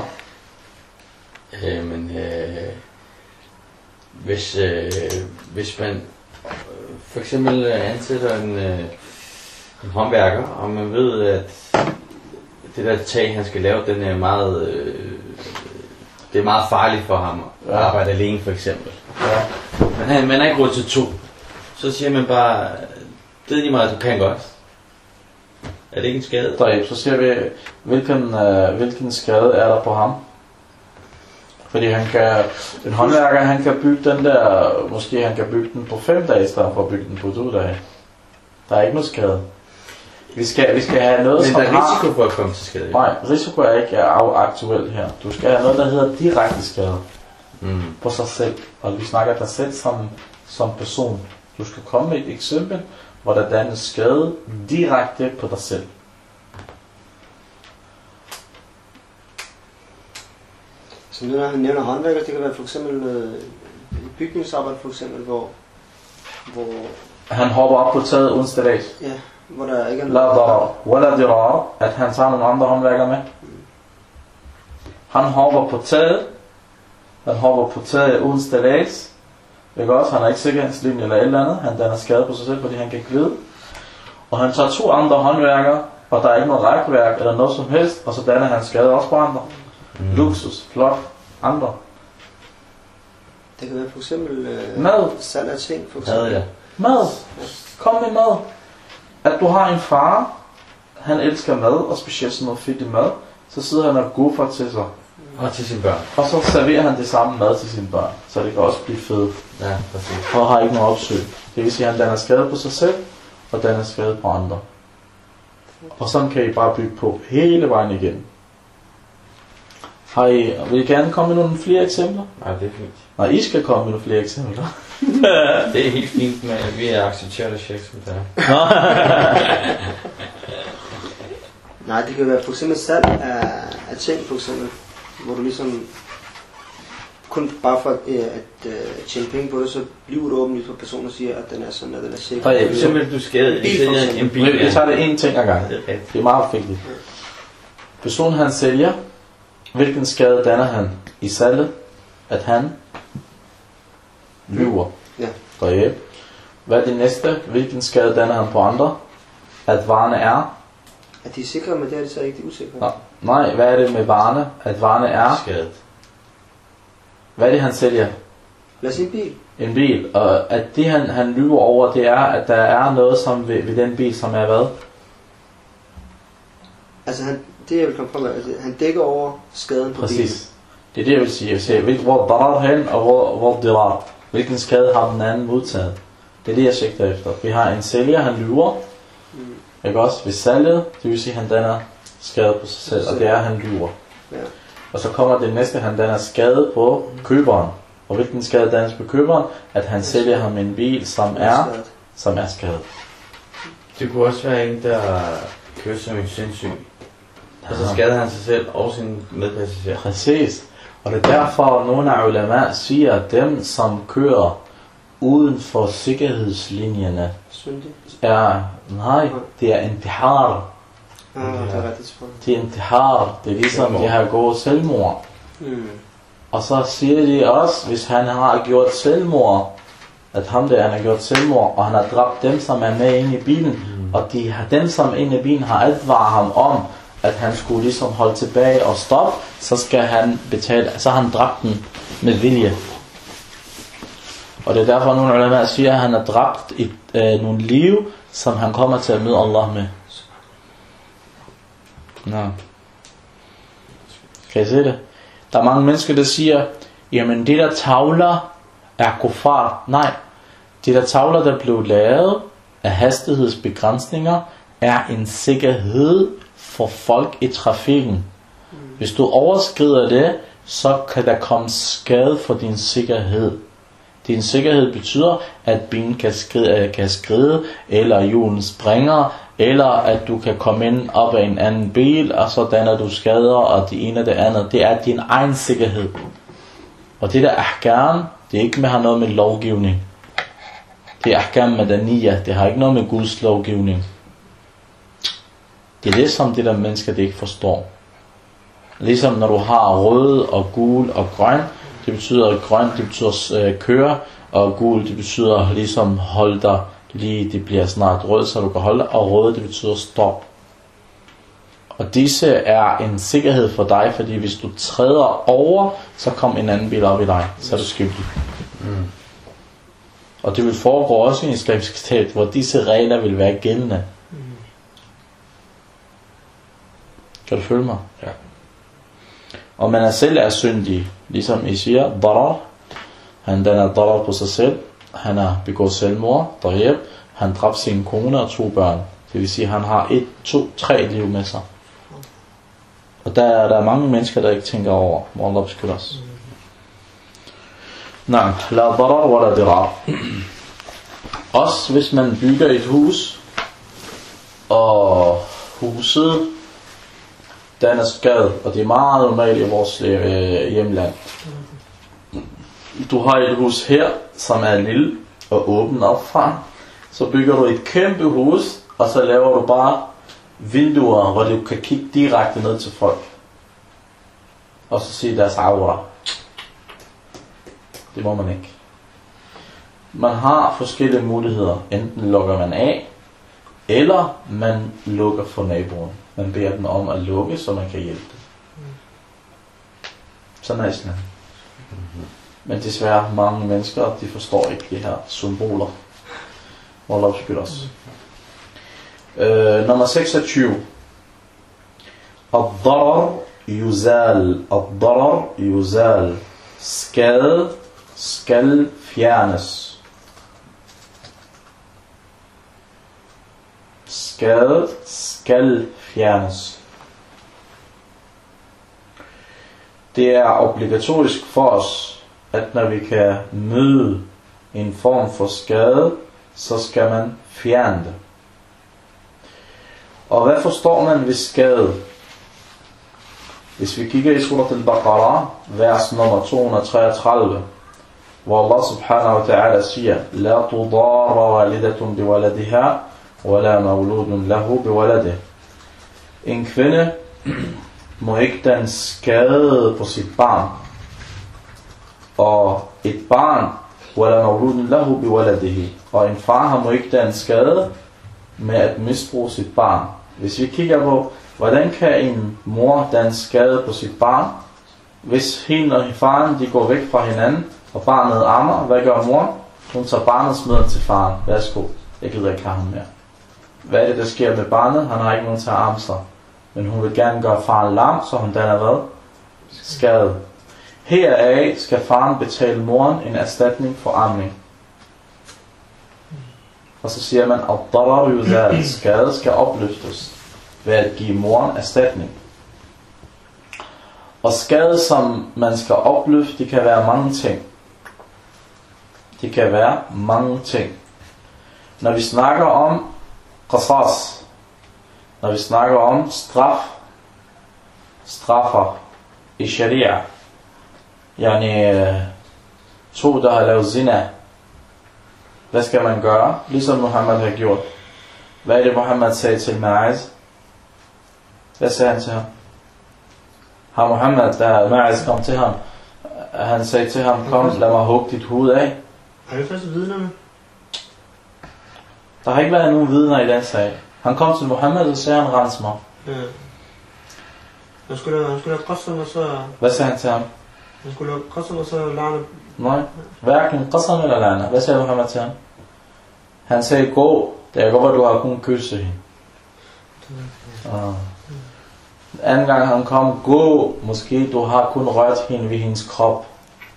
Hvis man for eksempel ansætter en håndværker, og man ved, at det der tag, han skal lave, den er meget, det er meget farligt for ham at arbejde alene, for eksempel. Ja. Men man er ikke råd til 2. Så siger man bare, det er lige meget, du kan godt. Er det ikke en skade? Så siger vi, hvilken skade er der på ham? Fordi en håndværker, han kan bygge den der, måske han kan bygge den på 5 dage, i stedet for at bygge den på 2 dage. Der er ikke noget skade. Vi skal have noget, men der er risiko for at komme til skade. Nej, risiko er ikke aktuelt her. Du skal have noget, der hedder direkte skade på sig selv. Og vi snakker dig selv som person. Du skal komme med et eksempel, hvor der dannes skade direkte på dig selv. Så nu når han nævner håndværker, det kan være for eksempel bygningsarbejde for eksempel, hvor han hopper op på taget onsdag dag. Ja, hvor der ikke er noget. La darar, wala dirar, at han tager nogle andre håndværkere med. Han hopper på taget. Han hopper på taget onsdag dag. Ikke også? Han er ikke sikkerhedslinje eller et eller andet. Han danner skade på sig selv, fordi han kan glide. Og han tager 2 andre håndværkere, og der er ikke noget rækværk eller noget som helst, og så danner han skade også på andre. Luksus, flot, andre. Det kan være for eksempel mad. Salg af ting for eksempel. Ja. Mad. Kom med mad. At du har en far, han elsker mad, og specielt sådan noget fedt i mad, så sidder han og guffer til sig. Og til sine børn. Og så serverer han det samme mad til sine børn, så det kan også blive fedt. Ja, præcis. Og har ikke noget opsøg. Det vil sige, at han danner skade på sig selv, og danner skade på andre. Og sådan kan I bare bygge på hele vejen igen. Vil I gerne komme med nogle flere eksempler? Nej, det er fint. Nej, I skal komme med nogle flere eksempler. Det er helt fint, men vi er accepteret checks med det her. Nej, det kan være for eksempel salg af ting for eksempel, hvor du ligesom kun bare for at tjene penge på det, så bliver du åben for personen og siger, at den er sådan, at den er sikker. For eksempel, du skal sælge en bil. Vi tager det en ting ad gang. Det er meget vigtigt. Personen han sælger, hvilken skade danner han i salget? At han lyver. Ja. Hvad er det næste? Hvilken skade danner han på andre? At varerne er? At de er sikre, men det er de så ikke, de er usikre. Nej, hvad er det med varerne? At varerne er? Skadet. Hvad er det han sælger? Lad os sige bil. En bil, og at det han lyver over, det er, at der er noget som ved den bil, som er hvad? Altså det jeg vil komme frem med, han dækker over skaden på Præcis. bilen. Det er det jeg vil sige. Jeg siger, hvor darar hen, og hvor dirar. Hvilken skade har den anden modtaget? Det er det jeg sigter efter. Vi har en sælger, han lyver. Ikke også? Ved salget, det vil sige, han danner skade på sig selv, og det er, han lyver. Ja. Og så kommer det næste, han danner skade på køberen. Og hvilken skade dannes på køberen? At han sælger ham en bil, som er skadet. Det kunne også være en, der kører som en sindssyg. Og så skader han sig selv og sin medpassager. Præcis. Og det er derfor, nogle af ulama siger, at dem, som kører uden for sikkerhedslinjerne, det er intihar. Det er intihar. Det er ligesom, de har gået selvmord. Og så siger de også, hvis han har gjort selvmord, at han har gjort selvmord, og han har dræbt dem, som er med inde i bilen, og dem, som er inde i bilen, har advaret ham om, at han skulle ligesom holde tilbage og stoppe, så skal han betale, så har han dræbt den med vilje. Og det er derfor, nogle ulema siger, at han har dræbt nogle liv, som han kommer til at møde Allah med. Nå. Kan I se det? Der er mange mennesker, der siger, jamen det der tavler er kuffar. Nej, det der tavler, der blev lavet af hastighedsbegrænsninger, er en sikkerhed for folk i trafikken. Hvis du overskrider det, så kan der komme skade for din sikkerhed. Din sikkerhed betyder, at bilen kan skride, eller hjulen springer, eller at du kan komme ind op af en anden bil, og så danner du skader, og det ene og det andet. Det er din egen sikkerhed. Og det der ahkam, det er ikke med at have noget med lovgivning. Det er ahkam madaniya, det har ikke noget med Guds lovgivning. Det er det, som det der mennesker, det ikke forstår. Ligesom når du har rød og gul og grøn, det betyder grøn, det betyder køre, og gul, det betyder ligesom hold dig lige, det bliver snart rød, så du kan holde dig, og rød, det betyder stop. Og disse er en sikkerhed for dig, fordi hvis du træder over, så kommer en anden bil op i dig, så er du skyldig. Og det vil foregå også i en islamisk stat, hvor disse regler vil være gældende. Kan du følge mig? Ja. Og man selv er syndig, ligesom I siger, darar. Han danner darar på sig selv. Han har begået selvmord, darib. Han dræbte sin kone og 2 børn. Det vil sige, at han har 1, 2, 3 liv med sig. Og der er mange mennesker, der ikke tænker over, hvor Allah beskytter os. Nej, la darar wa la dirar. Også hvis man bygger et hus, og huset den er skadet, og det er meget normalt i vores hjemland. Du har et hus her, som er lille og åbent op fra. Så bygger du et kæmpe hus, og så laver du bare vinduer, hvor du kan kigge direkte ned til folk. Og så sige deres aura. Det må man ikke. Man har forskellige muligheder. Enten lukker man af, eller man lukker for naboen. Man beder dem om at lukke, så man kan hjælpe dem. Sådan er islam. Men desværre mange mennesker, de forstår ikke de her symboler. Hvor Allah beskytter os. Nummer 26. Ad-darar yuzal. Ad-darar yuzal. Skade skal fjernes. Skade skal fjernes. Det er obligatorisk for os, at når vi kan møde en form for skade, så skal man fjerne det. Og hvad forstår man ved skade? Hvis vi kigger i Surat al-Baqarah, vers nummer 233, hvor Allah subhanahu wa ta'ala siger, La tudara walidatun biwaladiha, wala mawludun lahu biwaladihi. En kvinde må ikke danne skade på sit barn. Og et barn, wala mawludun lahu biwaladihi. Og en far må ikke danne skade med at misbruge sit barn. Hvis vi kigger på, hvordan kan en mor danne skade på sit barn, hvis hende og faren de går væk fra hinanden, og barnet ammer. Hvad gør mor? Hun tager barnet, smider den til faren. Værsgo, jeg gider ikke have ham mere. Hvad er det, der sker med barnet? Han har ikke nogen til at arme sig. Men hun vil gerne gøre faren lam, så hun danner hvad? Skadet. Heraf skal faren betale moren en erstatning for amning. Og så siger man, at darar yuzal, skade skal opløftes ved at give moren erstatning. Og skade, som man skal opløfte, det kan være mange ting. Det kan være mange ting. Når vi snakker om qasas, når vi snakker om straffer i sharia, to, der har lavet zina, hvad skal man gøre? Ligesom Muhammad har gjort. Hvad er det, Muhammad sagde til Ma'iz? Hvad sagde han til ham? Har Muhammad, da Ma'iz kom til ham, han sagde til ham, kom, lad mig hugge dit hoved af. Er det først vidnerne? Der har ikke været nogen vidner i den sag. Han kom til Muhammad, og sagde han, rens mig. Ja. Han skulle have qasam, og så... Hvad sagde han til ham? Han skulle have qasam, og så la'na. Nej, hverken qasam eller la'na. Hvad sagde Muhammad til ham? Han sagde, gå, det er godt, at du har kun kysse hende. Anden gang han kom, gå, måske du har kun rørt hende ved hendes krop.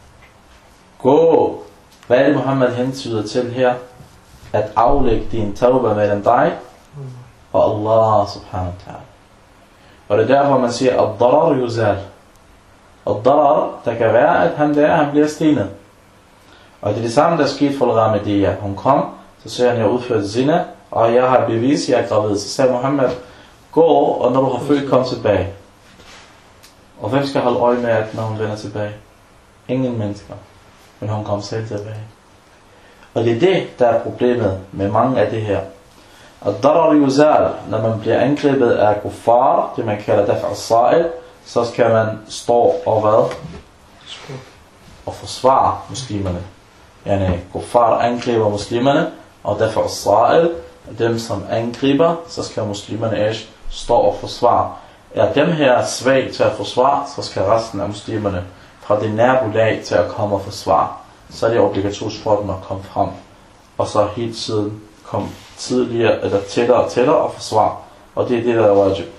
Gå. Hvad er det, Muhammad hentyder til her? At aflægge din tawbah mellem dig og Allah subhanahu wa ta'ala. Og det er derfor, man siger, at darar yuzal. Og darar, der kan være, at han bliver stenet. Og det er det samme, der skete for Al-Ghamidiyya. Hun kom, så siger han, jeg har udført zina, og jeg har bevis, jeg er gravid. Så sagde Muhammad, gå, og når du har født, kom tilbage. Og hvem skal holde øje med, at når hun vender tilbage? Ingen mennesker. Men hun kom selv tilbage. Og det er det, der er problemet med mange af det her. Og darar yuzal, når man bliver angrebet af kuffar, det man kalder daf' al-sa'il, så skal man stå og hvad? Og forsvare muslimerne. Kuffar angriber muslimerne, og daf' al-sa'il, dem som angriber, så skal muslimerne stå og forsvare. Er dem her svag til at forsvare, så skal resten af muslimerne fra det nabolag til at komme og forsvare. Så er det obligatorisk for dem at komme frem. Og så hele tiden komme tidligere, eller tættere og forsvare. Og det er det, der er wajib.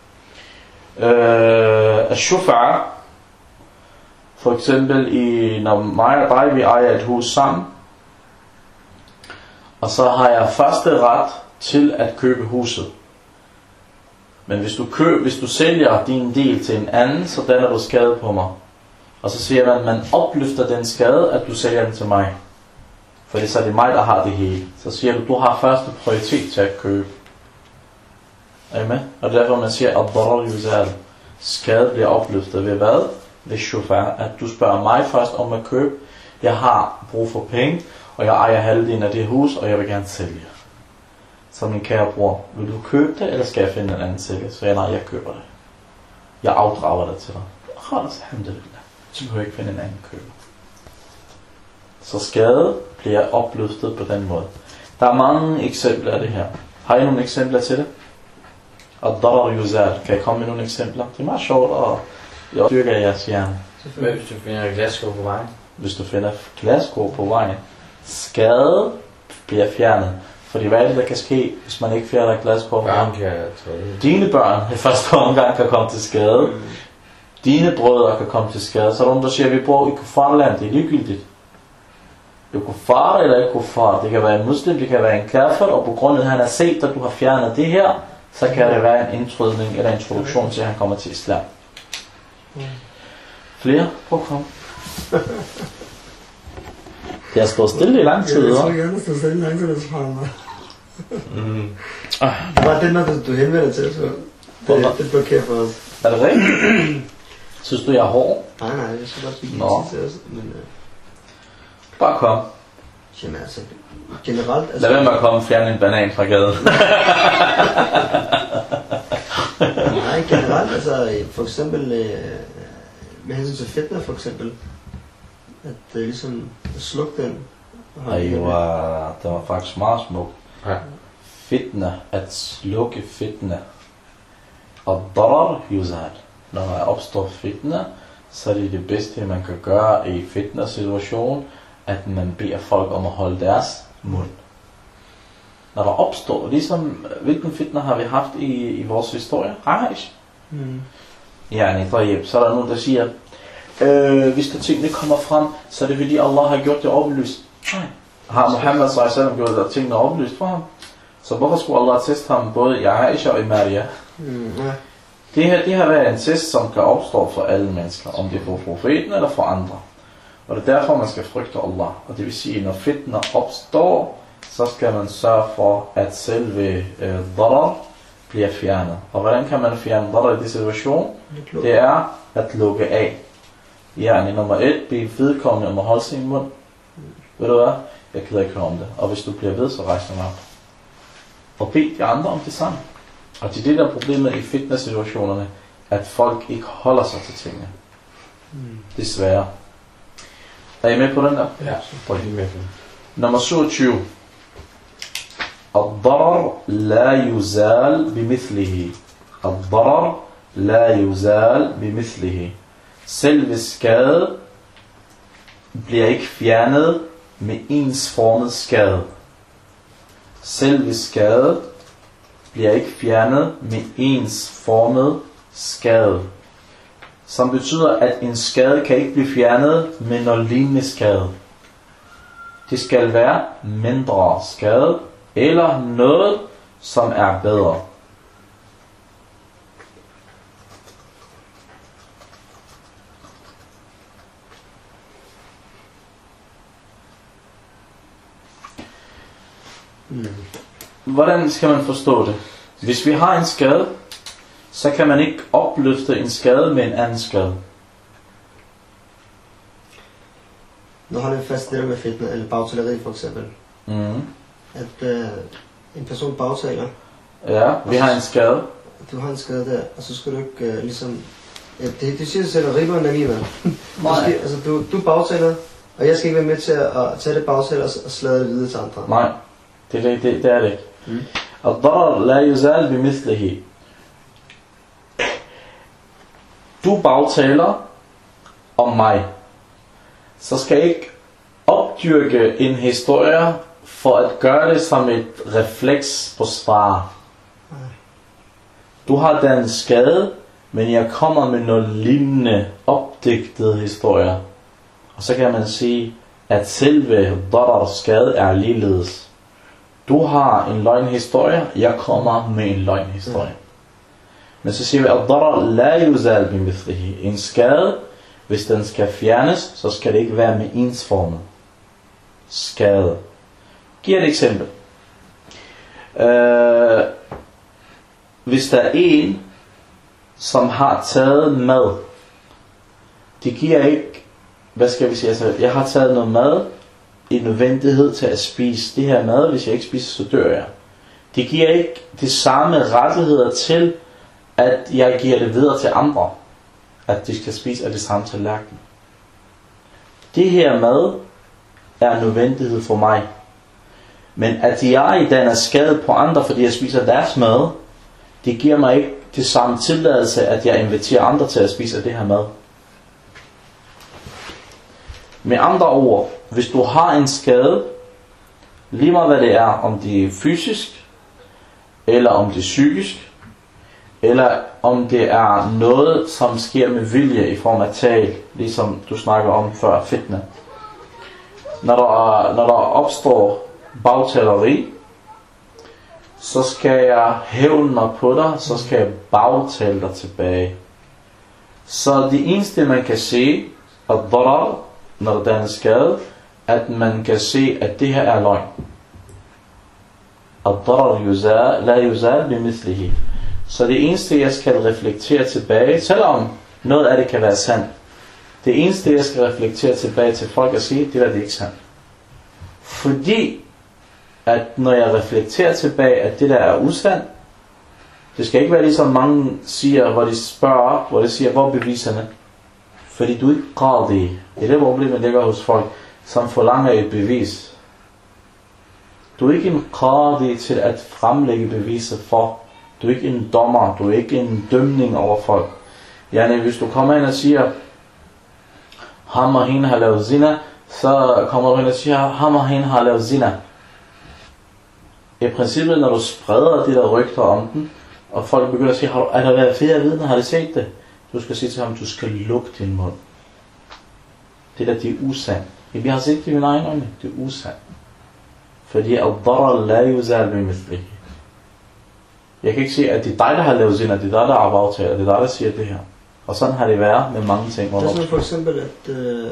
Al-Shufa'a, for eksempel når mig og dig, vi ejer et hus sammen, og så har jeg første ret til at købe huset. Men hvis du sælger din del til en anden, så danner du skade på mig. Og så siger man opløfter den skade, at du sælger den til mig. For så er det mig, der har det hele. Så siger du har første prioritet til at købe. Er I med? Og derfor man siger, at darar yuzal, skade bliver opløftet ved hvad? Ved shufa', at du spørger mig først om at købe. Jeg har brug for penge, og jeg ejer halvdelen af det hus, og jeg vil gerne sælge. Så min kære bror, vil du købe det, eller skal jeg finde en anden sælger? Så nej, jeg køber det. Jeg afdrager det til dig. Khalas, alhamdulillah. Så behøver jeg ikke finde en anden køber. Så skade bliver opløftet på den måde. Der er mange eksempler af det her. Har I nogle eksempler til det? Ad-darar yuzal. Kan jeg komme med nogle eksempler? Det er meget sjovt, og jeg styrker jeres hjerne. Hvis du finder glasskår på vejen? Hvis du finder glasskår på vejen, skade bliver fjernet. Fordi hvad er det, der kan ske, hvis man ikke fjerner glasskår på vejen? Dine børn i første omgang kan komme til skade. Dine brødre kan komme til skade. Så er der nogen, der siger, at vi bor i kuffarland. Det er ligegyldigt. Det er kuffar eller ikke kuffar. Det kan være en muslim, det kan være en kafir, og på grund af, at han har set, at du har fjernet det her, så kan det være en indtrydning eller introduktion til, at han kommer til islam. Flere? Prøv at komme. Det har stået stille i lang tid. Jeg tror gerne, at stå stille i lang tid, hvis du har mig. Det var den, når du henvender til, så det blokerer for os. Er det rigtigt? Synes du, jeg er hård? Nej, jeg synes også, vi kan sige til os. Men, bare kom. Jamen altså, generelt... Altså, lad være med at komme og fjerne en banan fra gaden. Nej, generelt, altså for eksempel med hensyn til fitna for eksempel, at ligesom slukke den. Det var faktisk meget smukt. Ja. Fitna, at slukke fitna. Og darar yuzal. Når der opstår fitna, så er det bedste, man kan gøre i fitness-situation, at man beder folk om at holde deres mund. Når der opstår, ligesom hvilken fitna har vi haft i vores historie? Aish. Så er der nogen, der siger, hvis der tingene kommer frem, så er det fordi Allah har gjort det oplyst. Nej. Har Muhammad s.a.v. gjort det tingene oplyst for ham? Så hvorfor skulle Allah teste ham både i Aisha og i Maria? Det her er en test, som kan opstå for alle mennesker, om det er for profeten eller for andre. Og det er derfor, man skal frygte Allah. Og det vil sige, når fitna opstår, så skal man sørge for, at selve darar bliver fjernet. Og hvordan kan man fjerne darar i den situation? Det er at lukke af. Nummer 1, bed vedkommende om at holde sin mund. Ved du hvad? Jeg gider ikke høre om det. Og hvis du bliver ved, så rejser dig op. Og bed de andre om det samme. Og det er det, der er problemet i fitness-situationerne, at folk ikke holder sig til tingene. Desværre. Er I med på den der? Ja, prøv lige med på den. Nummer 27. الضرر لا يزال بمثله. الضرر لا يزال بمثله. Selve skade bliver ikke fjernet med ensformet skade. Selve skade bliver ikke fjernet med ensformet skade. Som betyder, at en skade kan ikke blive fjernet med noget lignende skade. Det skal være mindre skade, eller noget, som er bedre. Hvordan skal man forstå det? Hvis vi har en skade, så kan man ikke opløfte en skade med en anden skade. Nu holder vi fast det der med fitna, eller bagtaleri for eksempel. At en person bagtaler. Ja, vi har en skade. Du har en skade der, og så skal du ikke ligesom... Ja, det siger sig selv, at ribberen er lige med. Altså, du bagtaler, og jeg skal ikke være med til at tage det bagtaler og slade det videre til andre. Nej, det er det ikke. الضرر لا يزال بمثله. Du bagtaler om mig, så skal jeg ikke opdyrke en historie for at gøre det som et refleks på svar. Du har den skade, men jeg kommer med noget lignende opdigtede historier. Og så kan man sige, at selve darar skade er ligeledes. Du har en løgnhistorie, jeg kommer med en løgnhistorie. Men så siger vi, at darar la yuzal bimithlihi. En skade, hvis den skal fjernes, så skal det ikke være med ensformet skade. Giv et eksempel. Hvis der er en, som har taget mad, det giver ikke, hvad skal vi sige, altså jeg har taget noget mad, en nødvendighed til at spise det her mad, hvis jeg ikke spiser, så dør jeg. Det giver ikke de samme rettigheder til, at jeg giver det videre til andre, at de skal spise af det samme tallerken. Det her mad er en nødvendighed for mig. Men at jeg i den er skadet på andre, fordi jeg spiser deres mad, det giver mig ikke det samme tilladelse, at jeg inviterer andre til at spise af det her mad. Med andre ord, hvis du har en skade, lige meget hvad det er, om det er fysisk, eller om det er psykisk, eller om det er noget, som sker med vilje i form af tal, ligesom du snakker om før, fitna. Når der opstår bagtaleri, så skal jeg hævne mig på dig, så skal jeg bagtale dig tilbage. Så det eneste man kan se, at darar, når der er en skade, at man kan se, at det her er løgn. At darar la yuzal bimithlihi. Så det eneste jeg skal reflektere tilbage, selvom noget af det kan være sandt, det eneste jeg skal reflektere tilbage til folk og sige, det er ikke sandt. Fordi at når jeg reflekterer tilbage, at det der er usandt, det skal ikke være ligesom mange siger, hvor de spørger, hvor de siger, hvor er beviserne? Fordi du ikke qadi. Det er det problemet ligger hos folk, som forlanger et bevis. Du er ikke en qadi til at fremlægge beviser for. Du er ikke en dommer, du er ikke en dømning over folk. Hvis du kommer ind og siger, ham og hende har lavet zina, så kommer du hen og siger, ham og hende har lavet zina. I princippet, når du spreder de der rygter om den, og folk begynder at sige, er der været flere vidner, har de set det? Du skal sige til ham, du skal lukke din mund. Det der, det er usandt. Vi har set det i mine egne øjne, det er usandt. Fordi al-darar la yuzal bimithlihi. Jeg kan ikke sige, at det er dig, der har lavet zina, det er dig, der har aftaler, det er dig, der siger det her. Og sådan har det været med mange ting. Det er sådan for eksempel, at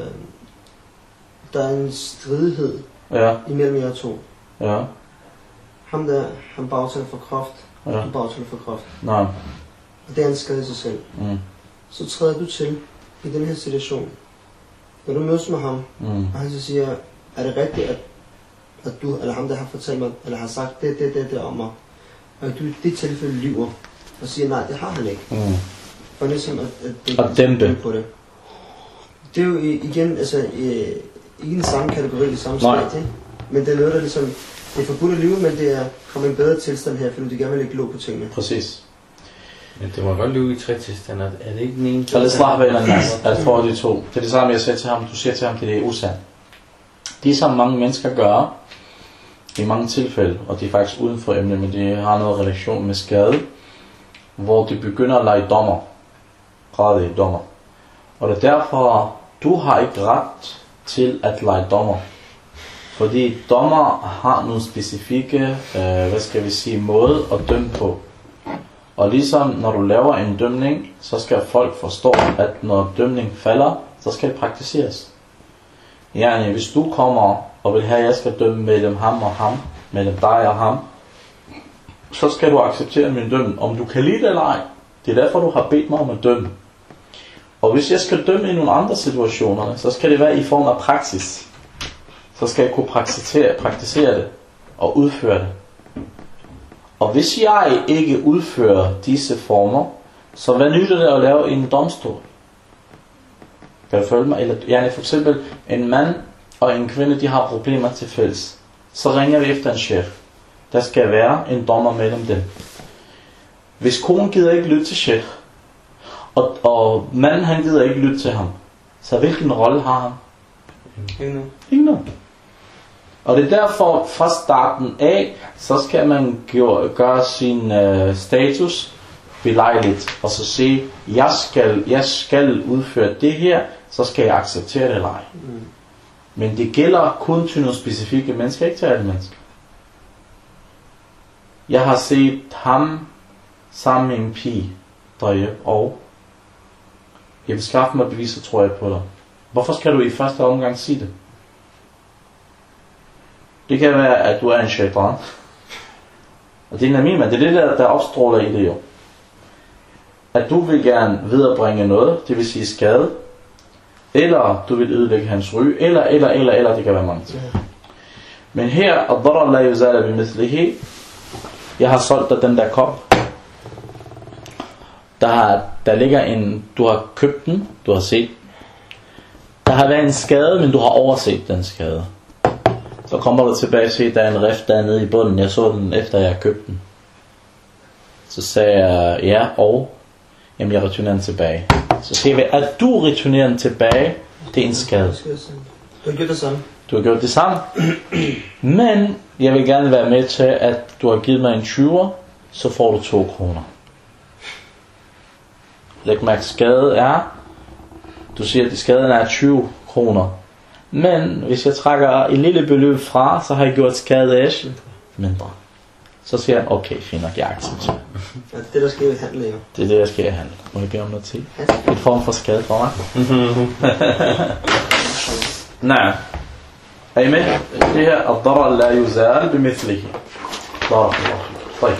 der er en stridighed imellem jer to. Ja. Ham der, han bagtaler for kraft, han bagtaler for kraft. Nej. Og det er han skadet sig selv. Så træder du til i den her situation. Når du mødes med ham, og han så siger, er det rigtigt, at du, eller ham der har fortalt mig, eller har sagt det om mig, og du i det tilfælde lyver, og siger, nej, det har han ikke. For ligesom at dæmpe på det. Det er jo igen, altså, ikke den samme kategori, det samme stadie, men det er noget, der ligesom, det er forbudt at lyve, men det er kommet en bedre tilstand her, fordi du gerne vil lægge låg på tingene. Præcis. Men det må godt lyve i 3 tilstander. Er det ikke den ene? Så lad os slå ved en at få de to. Det er det samme, jeg siger til ham. Du siger til ham, det er usandt. Det er som mange mennesker gør i mange tilfælde, og det er faktisk uden for emnet, men det har noget relation med skade, hvor de begynder at lege dommer. Græde dommer. Og det er derfor, du har ikke ret til at lege dommer. Fordi dommer har nogle specifikke, måde at dømme på. Og ligesom når du laver en dømning, så skal folk forstå, at når dømning falder, så skal det praktiseres. Yani, hvis du kommer og vil have, at jeg skal dømme mellem ham og ham, mellem dig og ham, så skal du acceptere min dømning, om du kan lide det eller ej. Det er derfor, du har bedt mig om at dømme. Og hvis jeg skal dømme i nogle andre situationer, så skal det være i form af praksis. Så skal jeg kunne praktisere det og udføre det. Og hvis jeg ikke udfører disse former, så hvad nytter det at lave en domstol? Kan du følge mig? Eller for eksempel en mand og en kvinde, de har problemer til fælles. Så ringer vi efter en chef. Der skal være en dommer mellem dem. Hvis konen gider ikke lytte til chef, og manden han gider ikke lytte til ham, så hvilken rolle har han? Ingen noget. Og det er derfor, fra starten af, så skal man gøre sin status belejligt, og så sige, jeg skal udføre det her, så skal jeg acceptere det eller ej. Men det gælder kun til nogle specifikke mennesker, ikke til alle mennesker. Jeg har set ham sammen med en pige derhjemme, og jeg vil skaffe mig beviser, tror jeg på dig. Hvorfor skal du i første omgang sige det? Det kan være, at du er en shaitan. Og det er namima, det er det der opstråler i det jo. At du vil gerne viderebringe noget, det vil sige skade, eller du vil ødelægge hans ry, eller det kan være mange ting. Men her, ad-darar la yuzal bimithlihi, jeg har solgt dig den der kop. Der ligger en, du har købt den, du har set. Der har været en skade, men du har overset den skade. Så kommer du tilbage og siger, der er en rift der nede i bunden. Jeg så den efter jeg købte den. Så sagde jeg, ja, og jamen jeg returnerer den tilbage. Så siger vi, at du returnerer den tilbage, det er en skade. Du har gjort det samme. Du har gjort det samme. Men jeg vil gerne være med til, at du har givet mig en 20'er, så får du 2 kroner. Læg mærke, skade er, du siger, at skaden er 20 kroner. Men hvis jeg trækker et lille beløb fra, så har jeg gjort skade mindre. Så siger han, okay, fint nok, jeg accepterer. Ja, det er det, der sker i handel, jo. Det er det, der sker i handel. Må jeg bede om noget til? En form for skade for mig. Nej. Er I med? Det her, ad-darar la yuzal bimithlihi. Barakallahu.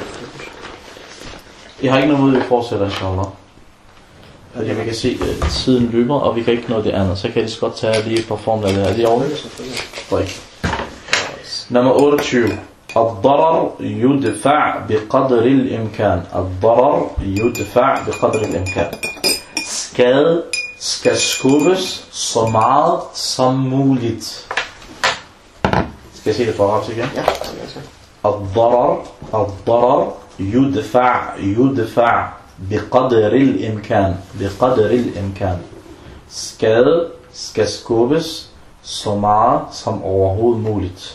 I har ikke noget ud, vi fortsætter, inshallah. Fordi vi kan se, at tiden løber, og vi kan ikke nå det andet. Så kan det godt tage lige et par formler af det her. Er det ordentligt? Nummer 28. الضرر يدفع بقدر الإمكان. الضرر يدفع بقدر الإمكان. Skade skal skubbes så meget som muligt. Skal jeg se det for arabisk igen? Ja. الضرر يدفع بقدر الإمكان. Skade skal skubbes så meget som overhovedet muligt.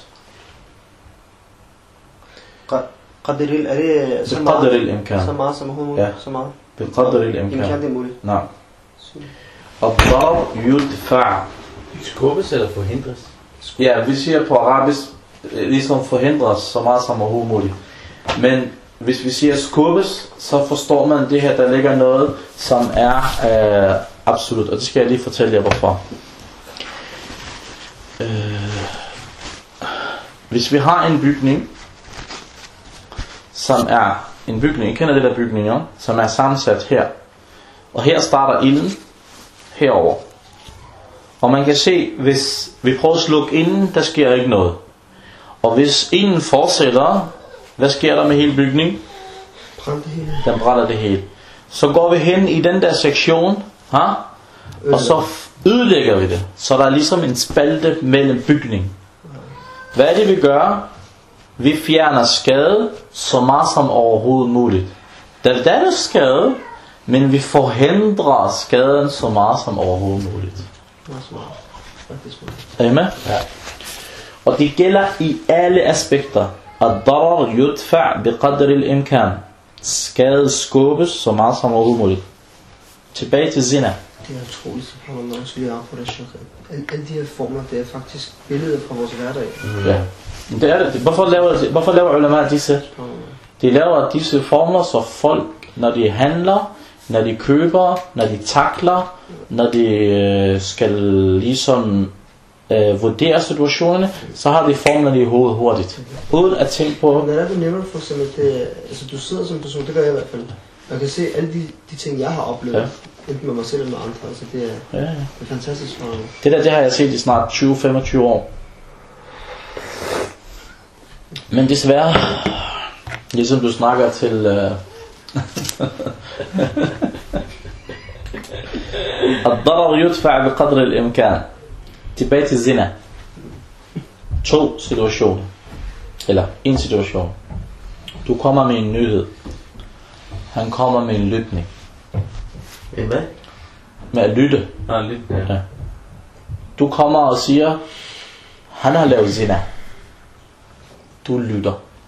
Qadiril, er det så meget, så meget som overhovedet muligt? Ja. Så meget? Qadiril imkan. Imkan, det er muligt. Nej. Ad-darar yudfa'. Skubbes eller forhindres? Ja, vi siger på arabisk, ligesom forhindres så meget som overhovedet muligt. Men hvis vi siger skubbes, så forstår man det her, der ligger noget, som er absolut. Og det skal jeg lige fortælle jer, hvorfor. Hvis vi har en bygning, som er en bygning, I kender det der bygninger, som er sammensat her. Og her starter ilden herover. Og man kan se, hvis vi prøver at slukke ilden, der sker ikke noget. Og hvis ilden fortsætter, hvad sker der med hele bygningen? Den brænder det hele. Så går vi hen i den der sektion, og så ødelægger vi det. Så der er ligesom en spalte mellem bygning. Hvad er det vi gør? Vi fjerner skade så meget som overhovedet muligt. Der er det skade, men vi forhindrer skaden så meget som overhovedet muligt. Er I med? Ja. Og det gælder i alle aspekter. Ad-darar yudfa' biqadri al-imkan. Skade skubbes så meget som overhovedet muligt. Tilbage til zina. Det er utroligt, at man også lige på det show. Alle de her former, det er faktisk billeder fra vores hverdag. Ja. Det er det. Hvorfor laver ulama disse? De laver disse formler, så folk, når de handler, når de køber, når de takler, når de skal ligesom vurdere situationerne, så har de formlerne i hovedet hurtigt. Uden at tænke på... Når der er nævnt for eksempel, det, altså du sidder som person, det gør jeg i hvert fald. Jeg kan se alle de ting, jeg har oplevet, enten med mig selv eller med andre, altså det er, det er fantastisk for mig. Det har jeg set i snart 20-25 år. Men desværre, ligesom du snakker til... Ad-darar yudfa' biqadri al-imkan. Tilbage til zina. 2 situationer. Eller en situation. Du kommer med en nyhed. Han kommer med en lytning. En hvad? Med at lytte. Ja. Du kommer og siger, han har lavet zina. Du lytter.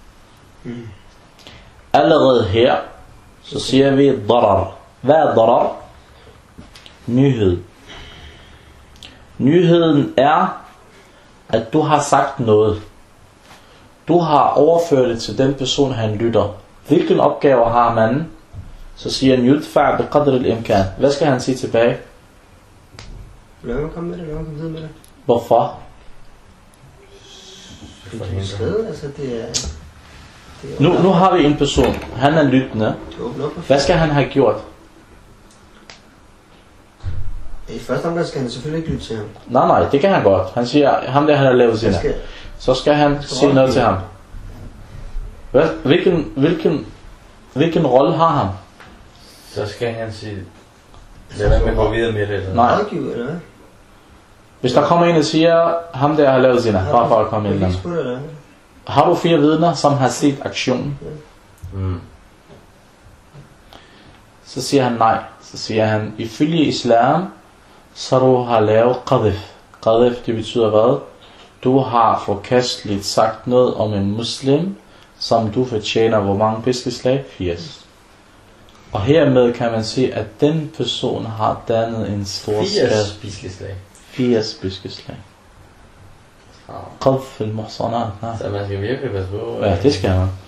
Allerede her, så siger vi darar. Hvad er darar? Nyhed. Nyheden er, at du har sagt noget. Du har overført det til den person, han lytter. Hvilken opgave har manden? Så siger han, yudfa' biqadri al-imkan. Hvad skal han sige tilbage? Lad mig komme med det, lad mig komme videre med det. Hvorfor? Altså det er nu har vi en person. Han er lyttende. Hvad skal han have gjort? I første omgang skal han selvfølgelig ikke lytte til ham. Nej, det kan han godt. Han siger, ham der han har lavet zina. Så skal han sige noget til ham. Hvilken rolle har han? Så skal han sige, lad være med at gå videre med det. Eller? Nej. Hvis der kommer en og siger, ham der har lavet zina, bare for at komme ind. Har du 4 vidner, som har set aktionen? Så siger han nej. Så siger han, ifølge islam, så du har lavet qadhif. Qadhif, det betyder hvad? Du har forkasteligt sagt noget om en muslim, som du fortjener hvor mange piskeslag? 80. Og hermed kan man se, at den person har dannet en stor skade. 80 piskeslag. 80 piskeslag. Qadhf al-muhsanat. Så man skal virkelig passe på. Ja, det skal man.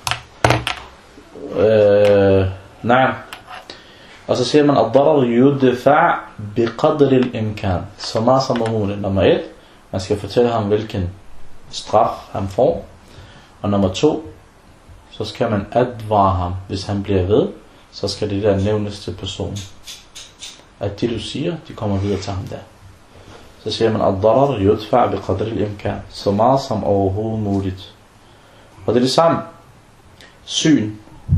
Nej. Og så siger man, ad-darar yudfa' biqadri al-imkan. Så meget som muligt. Nummer 1, man skal fortælle ham, hvilken straf han får. Og nummer 2, så skal man advare ham. Hvis han bliver ved, så skal det der nævnes til personen. At det du siger, de kommer videre til ham der. Så siger man, ad-darar yudfa' biqadri al-imkan. Så meget som overhovedet muligt. Og det er det samme. Syn.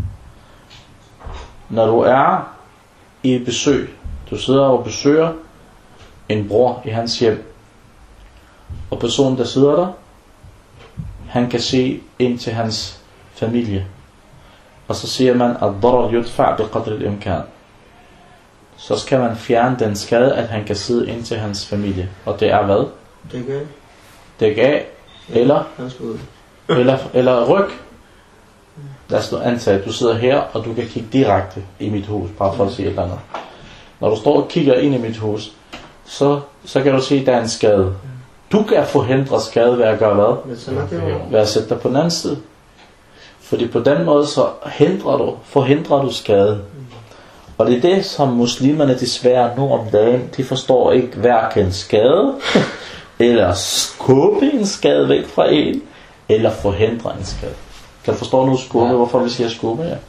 Når du er i et besøg, du sidder og besøger en bror i hans hjem, og personen der sidder der, han kan se ind til hans familie, og så siger man, ad-darar yudfa' biqadri al-imkan. så skal man fjerne den skade, at han kan sidde ind til hans familie. Og det er hvad? Dæk af. Eller ryg. Lad os nu antage, at du sidder her, og du kan kigge direkte i mit hus, bare for at sige et eller andet. Når du står og kigger ind i mit hus, så kan du se, at der er en skade. Du kan forhindre skade ved at gøre hvad? Ved at sætte dig på den anden side. Fordi på den måde så forhindrer du skaden. Og det er det, som muslimerne desværre nu om dagen, de forstår ikke hverken skade, eller skubbe en skade væk fra en, eller forhindre en skade. Kan du forstå nu skubbe, hvorfor vi siger skubbe? Ja.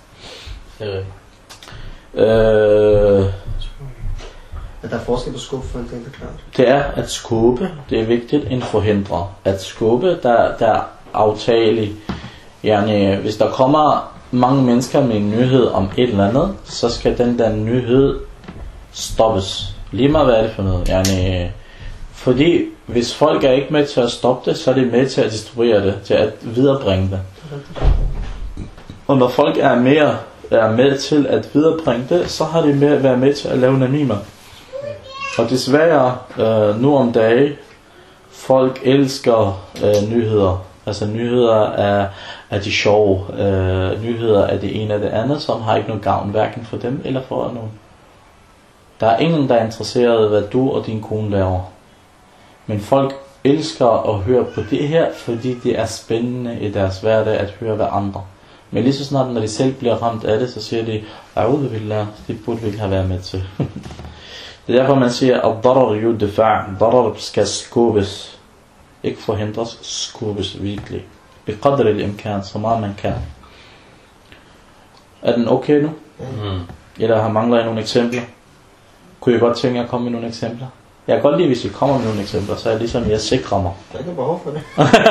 Der er forskel på skubbe for en ting, det er klart. Det er at skubbe, det er vigtigt, end forhindre. At skubbe, der er aftagelig. Hvis der kommer mange mennesker med en nyhed om et eller andet, så skal den der nyhed stoppes. Lige meget hvad er det for noget. Fordi hvis folk er ikke med til at stoppe det, så er de med til at distribuere det, til at viderebringe det. Og når folk er med til at viderebringe det, så har de været med til at lave namimer. Og desværre nu om dagen, folk elsker nyheder. Altså nyheder er de sjove, nyheder er det ene og det andet, som har ikke nogen gavn, hverken for dem eller for nogen. Der er ingen, der er interesseret i, hvad du og din kone laver. Men folk elsker at høre på det her, fordi det er spændende i deres hverdag at høre hvad andre. Men lige så snart, når de selv bliver ramt af det, så siger de, a'udhu billah, det burde vi ikke have været med til. Det er derfor, man siger, at darar yudfa', darar skal skubbes. Ikke forhindres, skubbes virkelig. Biqadr al-imkan, så meget man kan. Er den okay nu? Eller mangler I nogle eksempler? Kunne I godt tænke at komme med nogle eksempler? Jeg kan godt lide, hvis I kommer med nogle eksempler, så er jeg ligesom, jeg sikrer mig. Der er ikke behov for det.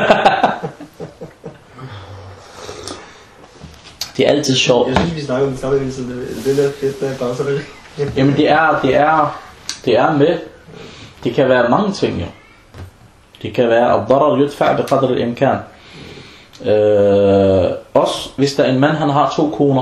Det er altid sjovt. Jeg synes, vi snakker om det samme, så det er fedt, der er bare så det. Jamen det er med. Det kan være mange ting jo. Det kan være at darar yudfa' biqadr al-imkan. Også hvis der er en mand, han har 2 koner.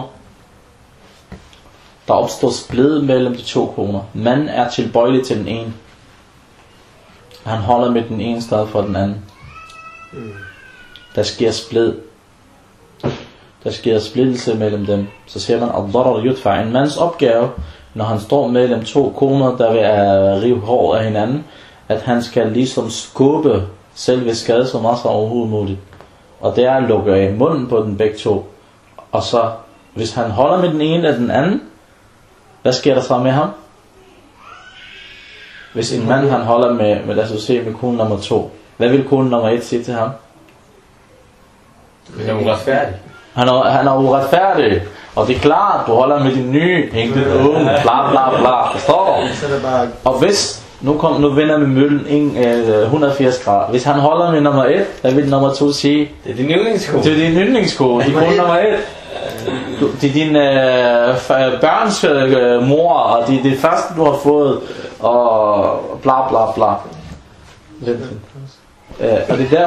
Der opstår splid mellem de 2 koner. Manden er tilbøjelig til den ene. Han holder med den ene sted for den anden. Der sker splid. Der sker splittelse mellem dem. Så siger man at darar yudfa'. En mands opgave, når han står mellem 2 koner, der vil rive hår af hinanden, at han skal ligesom skubbe selve skade så meget som overhovedet muligt. Og det er at lukke af munden på den begge 2. Og så, hvis han holder med den ene eller den anden, hvad sker der så med ham? Hvis en mand han holder med lad os se, med kone nummer 2, hvad vil kone nummer 1 sige til ham? Han er uretfærdig. Han er uretfærdig. Og det er klart, du holder med din nye, hængte unge, bla bla bla. Forstår du? Og hvis nu vender vi møllen 180 grader. Hvis han holder med nummer 1, hvad vil nummer 2 sige? Det er din yndlingskone. Det er din yndlingskone. Det er kone nummer 1. Det er din børns mor, og det er det første, du har fået, og bla bla bla. Og det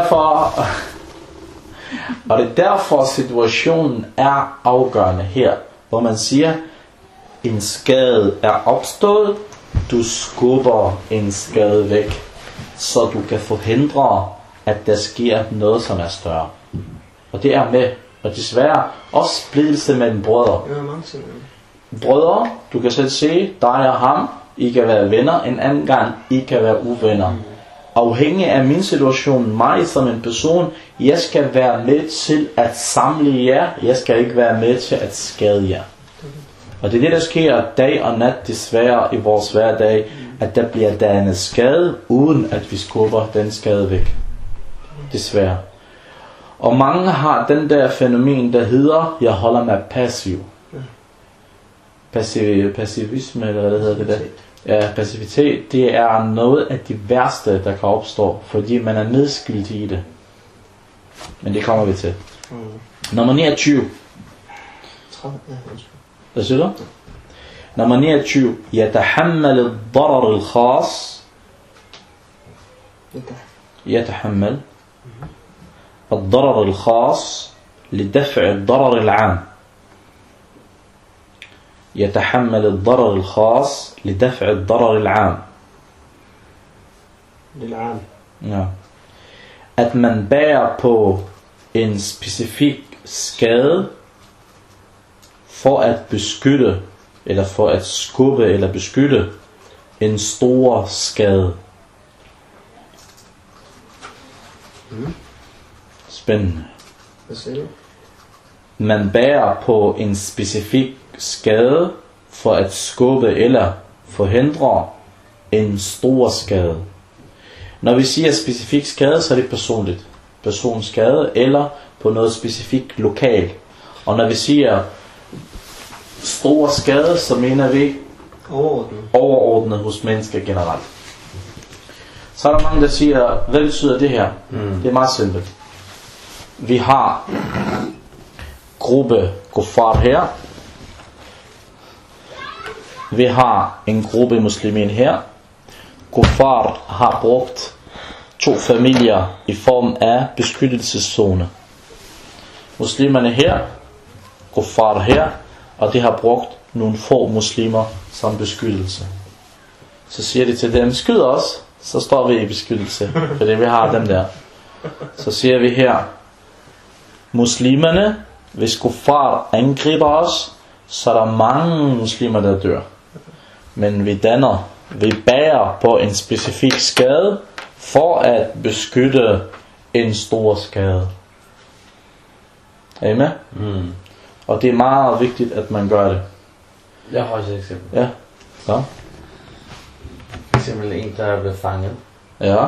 er derfor, situationen er afgørende her, hvor man siger, en skade er opstået, du skubber en skade væk, så du kan forhindre, at der sker noget, som er større. Og det er med. Og desværre også splittelse mellem brødre. Brødre, du kan selv se, dig og ham, I kan være venner, en anden gang, I kan være uvenner. Afhængig af min situation, mig som en person, jeg skal være med til at samle jer, jeg skal ikke være med til at skade jer. Og det er det, der sker dag og nat desværre i vores hverdag, at der bliver dannet skade, uden at vi skubber den skade væk. Desværre. Og mange har den der fænomen, der hedder, jeg holder mig passiv. Passivisme, eller hvad det hedder det der. Ja, passivitet, det er noget af det værste, der kan opstå, fordi man er medskyldig i det. Men det kommer vi til. Nummer 29. Hvad siger du? Nummer 29. يتحمل الضرر الخاص. يتحمل الضرر الخاص لدفع الضرر العام. يتحمل الضرر الخاص لدفع الضرر العام. للعام. Ja. At man bærer på en specifik skade for at beskytte, eller for at skubbe eller beskytte en stor skade. Spændende. Hvad siger du? Man bærer på en specifik skade for at skubbe eller forhindre en stor skade. Når vi siger specifik skade, så er det personligt. Personskade eller på noget specifikt lokal. Og når vi siger stor skade, så mener vi overordnet hos mennesker generelt. Så er der mange, der siger, hvad betyder det her? Det er meget simpelt. Vi har gruppe kuffar her. Vi har en gruppe muslimin her. Kuffar har brugt 2 familier i form af beskyttelseszone. Muslimerne her, kuffar her, og de har brugt nogle få muslimer som beskyttelse. Så siger de til dem, skyd os, så står vi i beskyttelse, fordi vi har dem der. Så siger vi her, muslimerne, hvis kuffar angriber os, så er der mange muslimer, der dør. Men vi bærer på en specifik skade, for at beskytte en stor skade. Er I med? Og det er meget vigtigt, at man gør det. Jeg har også et eksempel. Ja. Så. For eksempel en, der er blevet fanget. Ja.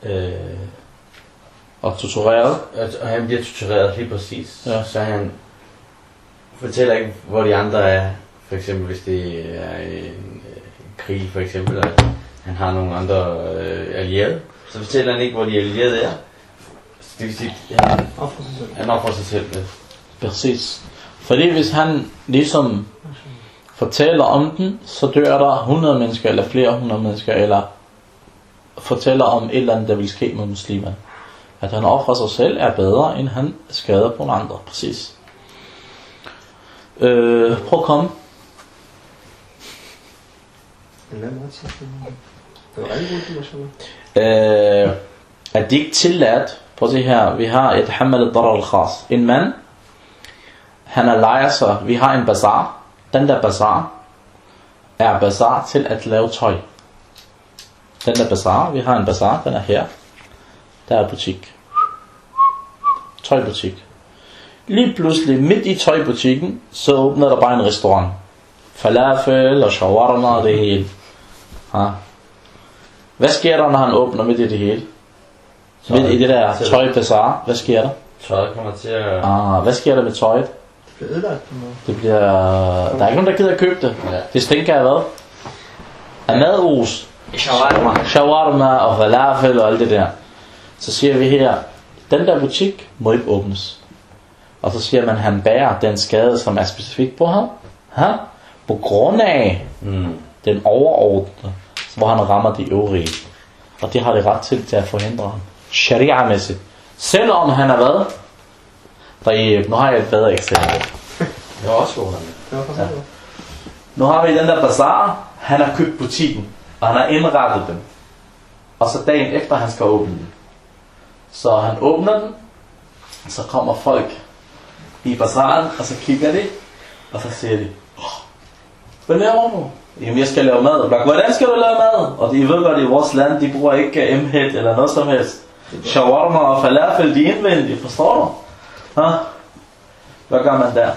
Og tortureret. Og han bliver tortureret helt præcis. Ja. Så han fortæller ikke, hvor de andre er. For eksempel hvis det er en krig, for eksempel, og han har nogle andre allierede. Så fortæller han ikke, hvor de allierede er. Så det vil sige, han offrer sig selv. Præcis. Fordi hvis han ligesom fortæller om den, så dør der 100 mennesker, eller flere 100 mennesker, eller fortæller om et eller andet, der vil ske med muslimerne. At han offrer sig selv er bedre, end han skader på andre. Præcis. Prøv at komme. Er det ikke tilladt? Prøv at se her. Vi har et hammal ad-darar al-khas. En mand, han er lejer sig. Vi har en bazar. Den der bazar er bazar til at lave tøj. Den der bazar, vi har en bazar, den er her. Der er butik. Tøjbutik. Lige pludselig midt i tøjbutikken, så åbner der bare en restaurant. Falafel og shawarma og det hele. Hvad sker der, når han åbner midt i det hele? Midt i det der tøjbazar, hvad sker der? Tøjet kommer til at... Hvad sker der med tøjet? Det bliver ødelagt. Det bliver... Der er ikke nogen, der gider at købe det. Ja. Det stinker af hvad? Af madrus. Shawarma og falafel og alt det der. Så siger vi her, den der butik må ikke åbnes. Og så siger man, at han bærer den skade, som er specifik på ham. På grund af den overordnede, hvor han rammer de øvrige. Og det har de ret til at forhindre ham. Sharia-mæssigt. Selvom han har været. Nu har jeg et bedre eksempel. Det var også god. Ja. Nu har vi den der bazar. Han har købt butikken. Og han har indrettet den. Og så dagen efter han skal åbne den. Så han åbner den. Så kommer folk i bazaren. Og så kigger de. Og så siger de, hvad laver du? Jamen jeg skal lave mad. Hvordan skal du lave mad? Og de ved godt, i vores land, de bruger ikke M-head eller noget som helst. Shawarma og falafel, de er indvendige, forstår du? Hvad gør man der?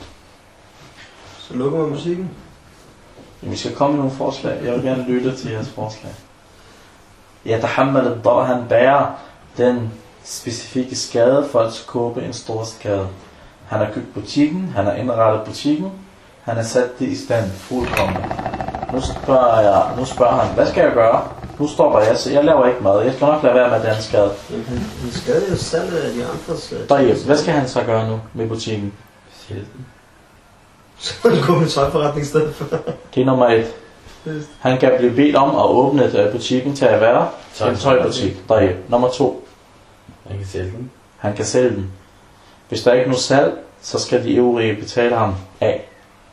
Så lukker man musikken. Jamen, vi skal komme med nogle forslag. Jeg vil gerne lytte til jeres forslag. Yatahammal ad-darar, han bærer den specifikke skade for at skubbe en stor skade. Han har købt butikken, han har indrettet butikken, han har sat det i stand fuldkommen. Nu spørger han, hvad skal jeg gøre? Nu stopper jeg, så jeg laver ikke mad. Jeg skal nok lade være med den skade. Han skade jo salg af de andres... Hvad skal han så gøre nu med butikken? Sælge den. Så han går med tøjforretning i stedet for. Det er nummer 1. Han kan blive bedt om at åbne butikken til at være en tøjbutik. Nummer 2. Han kan sælge den. Han kan sælge den. Hvis der ikke er noget salg, så skal de øvrige betale ham af.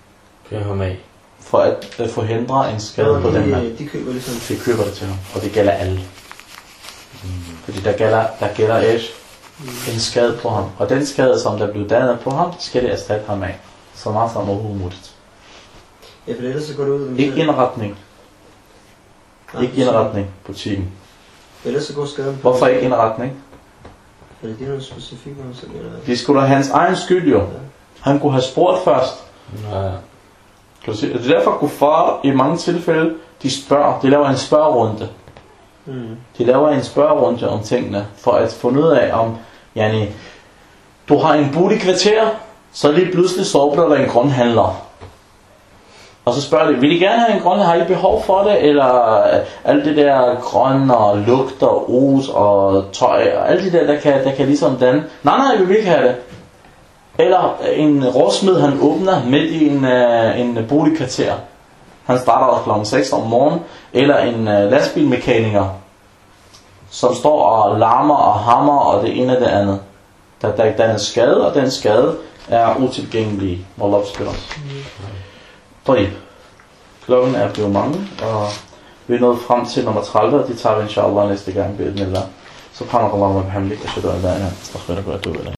Kører ham af. For at forhindre en skade på den mand. De køber ligesom. De køber det til ham, og det gælder alle. Fordi der gælder en skade på ham. Og den skade, som der blev dannet på ham, skal det erstatte ham af. Så meget som overhovedet muligt. Ja, for ellers så går det ud. Ikke indretning. Ikke indretning på butikken. Ellers så går skaden på. Hvorfor ikke indretning? Fordi det er noget specifikt, man så gælder. Det skulle da hans egen skyld jo. Han kunne have spurgt først. Ja. Kan du se? Det er derfor, at kuffar i mange tilfælde, de laver en spørgerunde. De laver en spørgerunde om tingene, for at finde ud af, om du har en boligkvarter, så lige pludselig så oplever der en grønhandler. Og så spørger de, vil I gerne have en grønhandler? Har I behov for det? Eller alt det der grønne og lugt og os og tøj og alt det der kan ligesom danne. Nej, vi vil ikke have det. Eller en råsmed, han åbner midt i en boligkvarter. Han starter klokken 6 om morgenen. Eller en lastbilmekaniker, som står og larmer og hammer og det ene og det andet. Der er skade, og den skade er utilgængelig. Wallah beskytter os. Klokken er blevet mange, og vi er nået frem til nummer 30, og det tager vi inshallah næste gang. Subhanallah wa bihamdik, ashhadu an la ilaha illa anta, astaghfiruka wa atubu ilayk.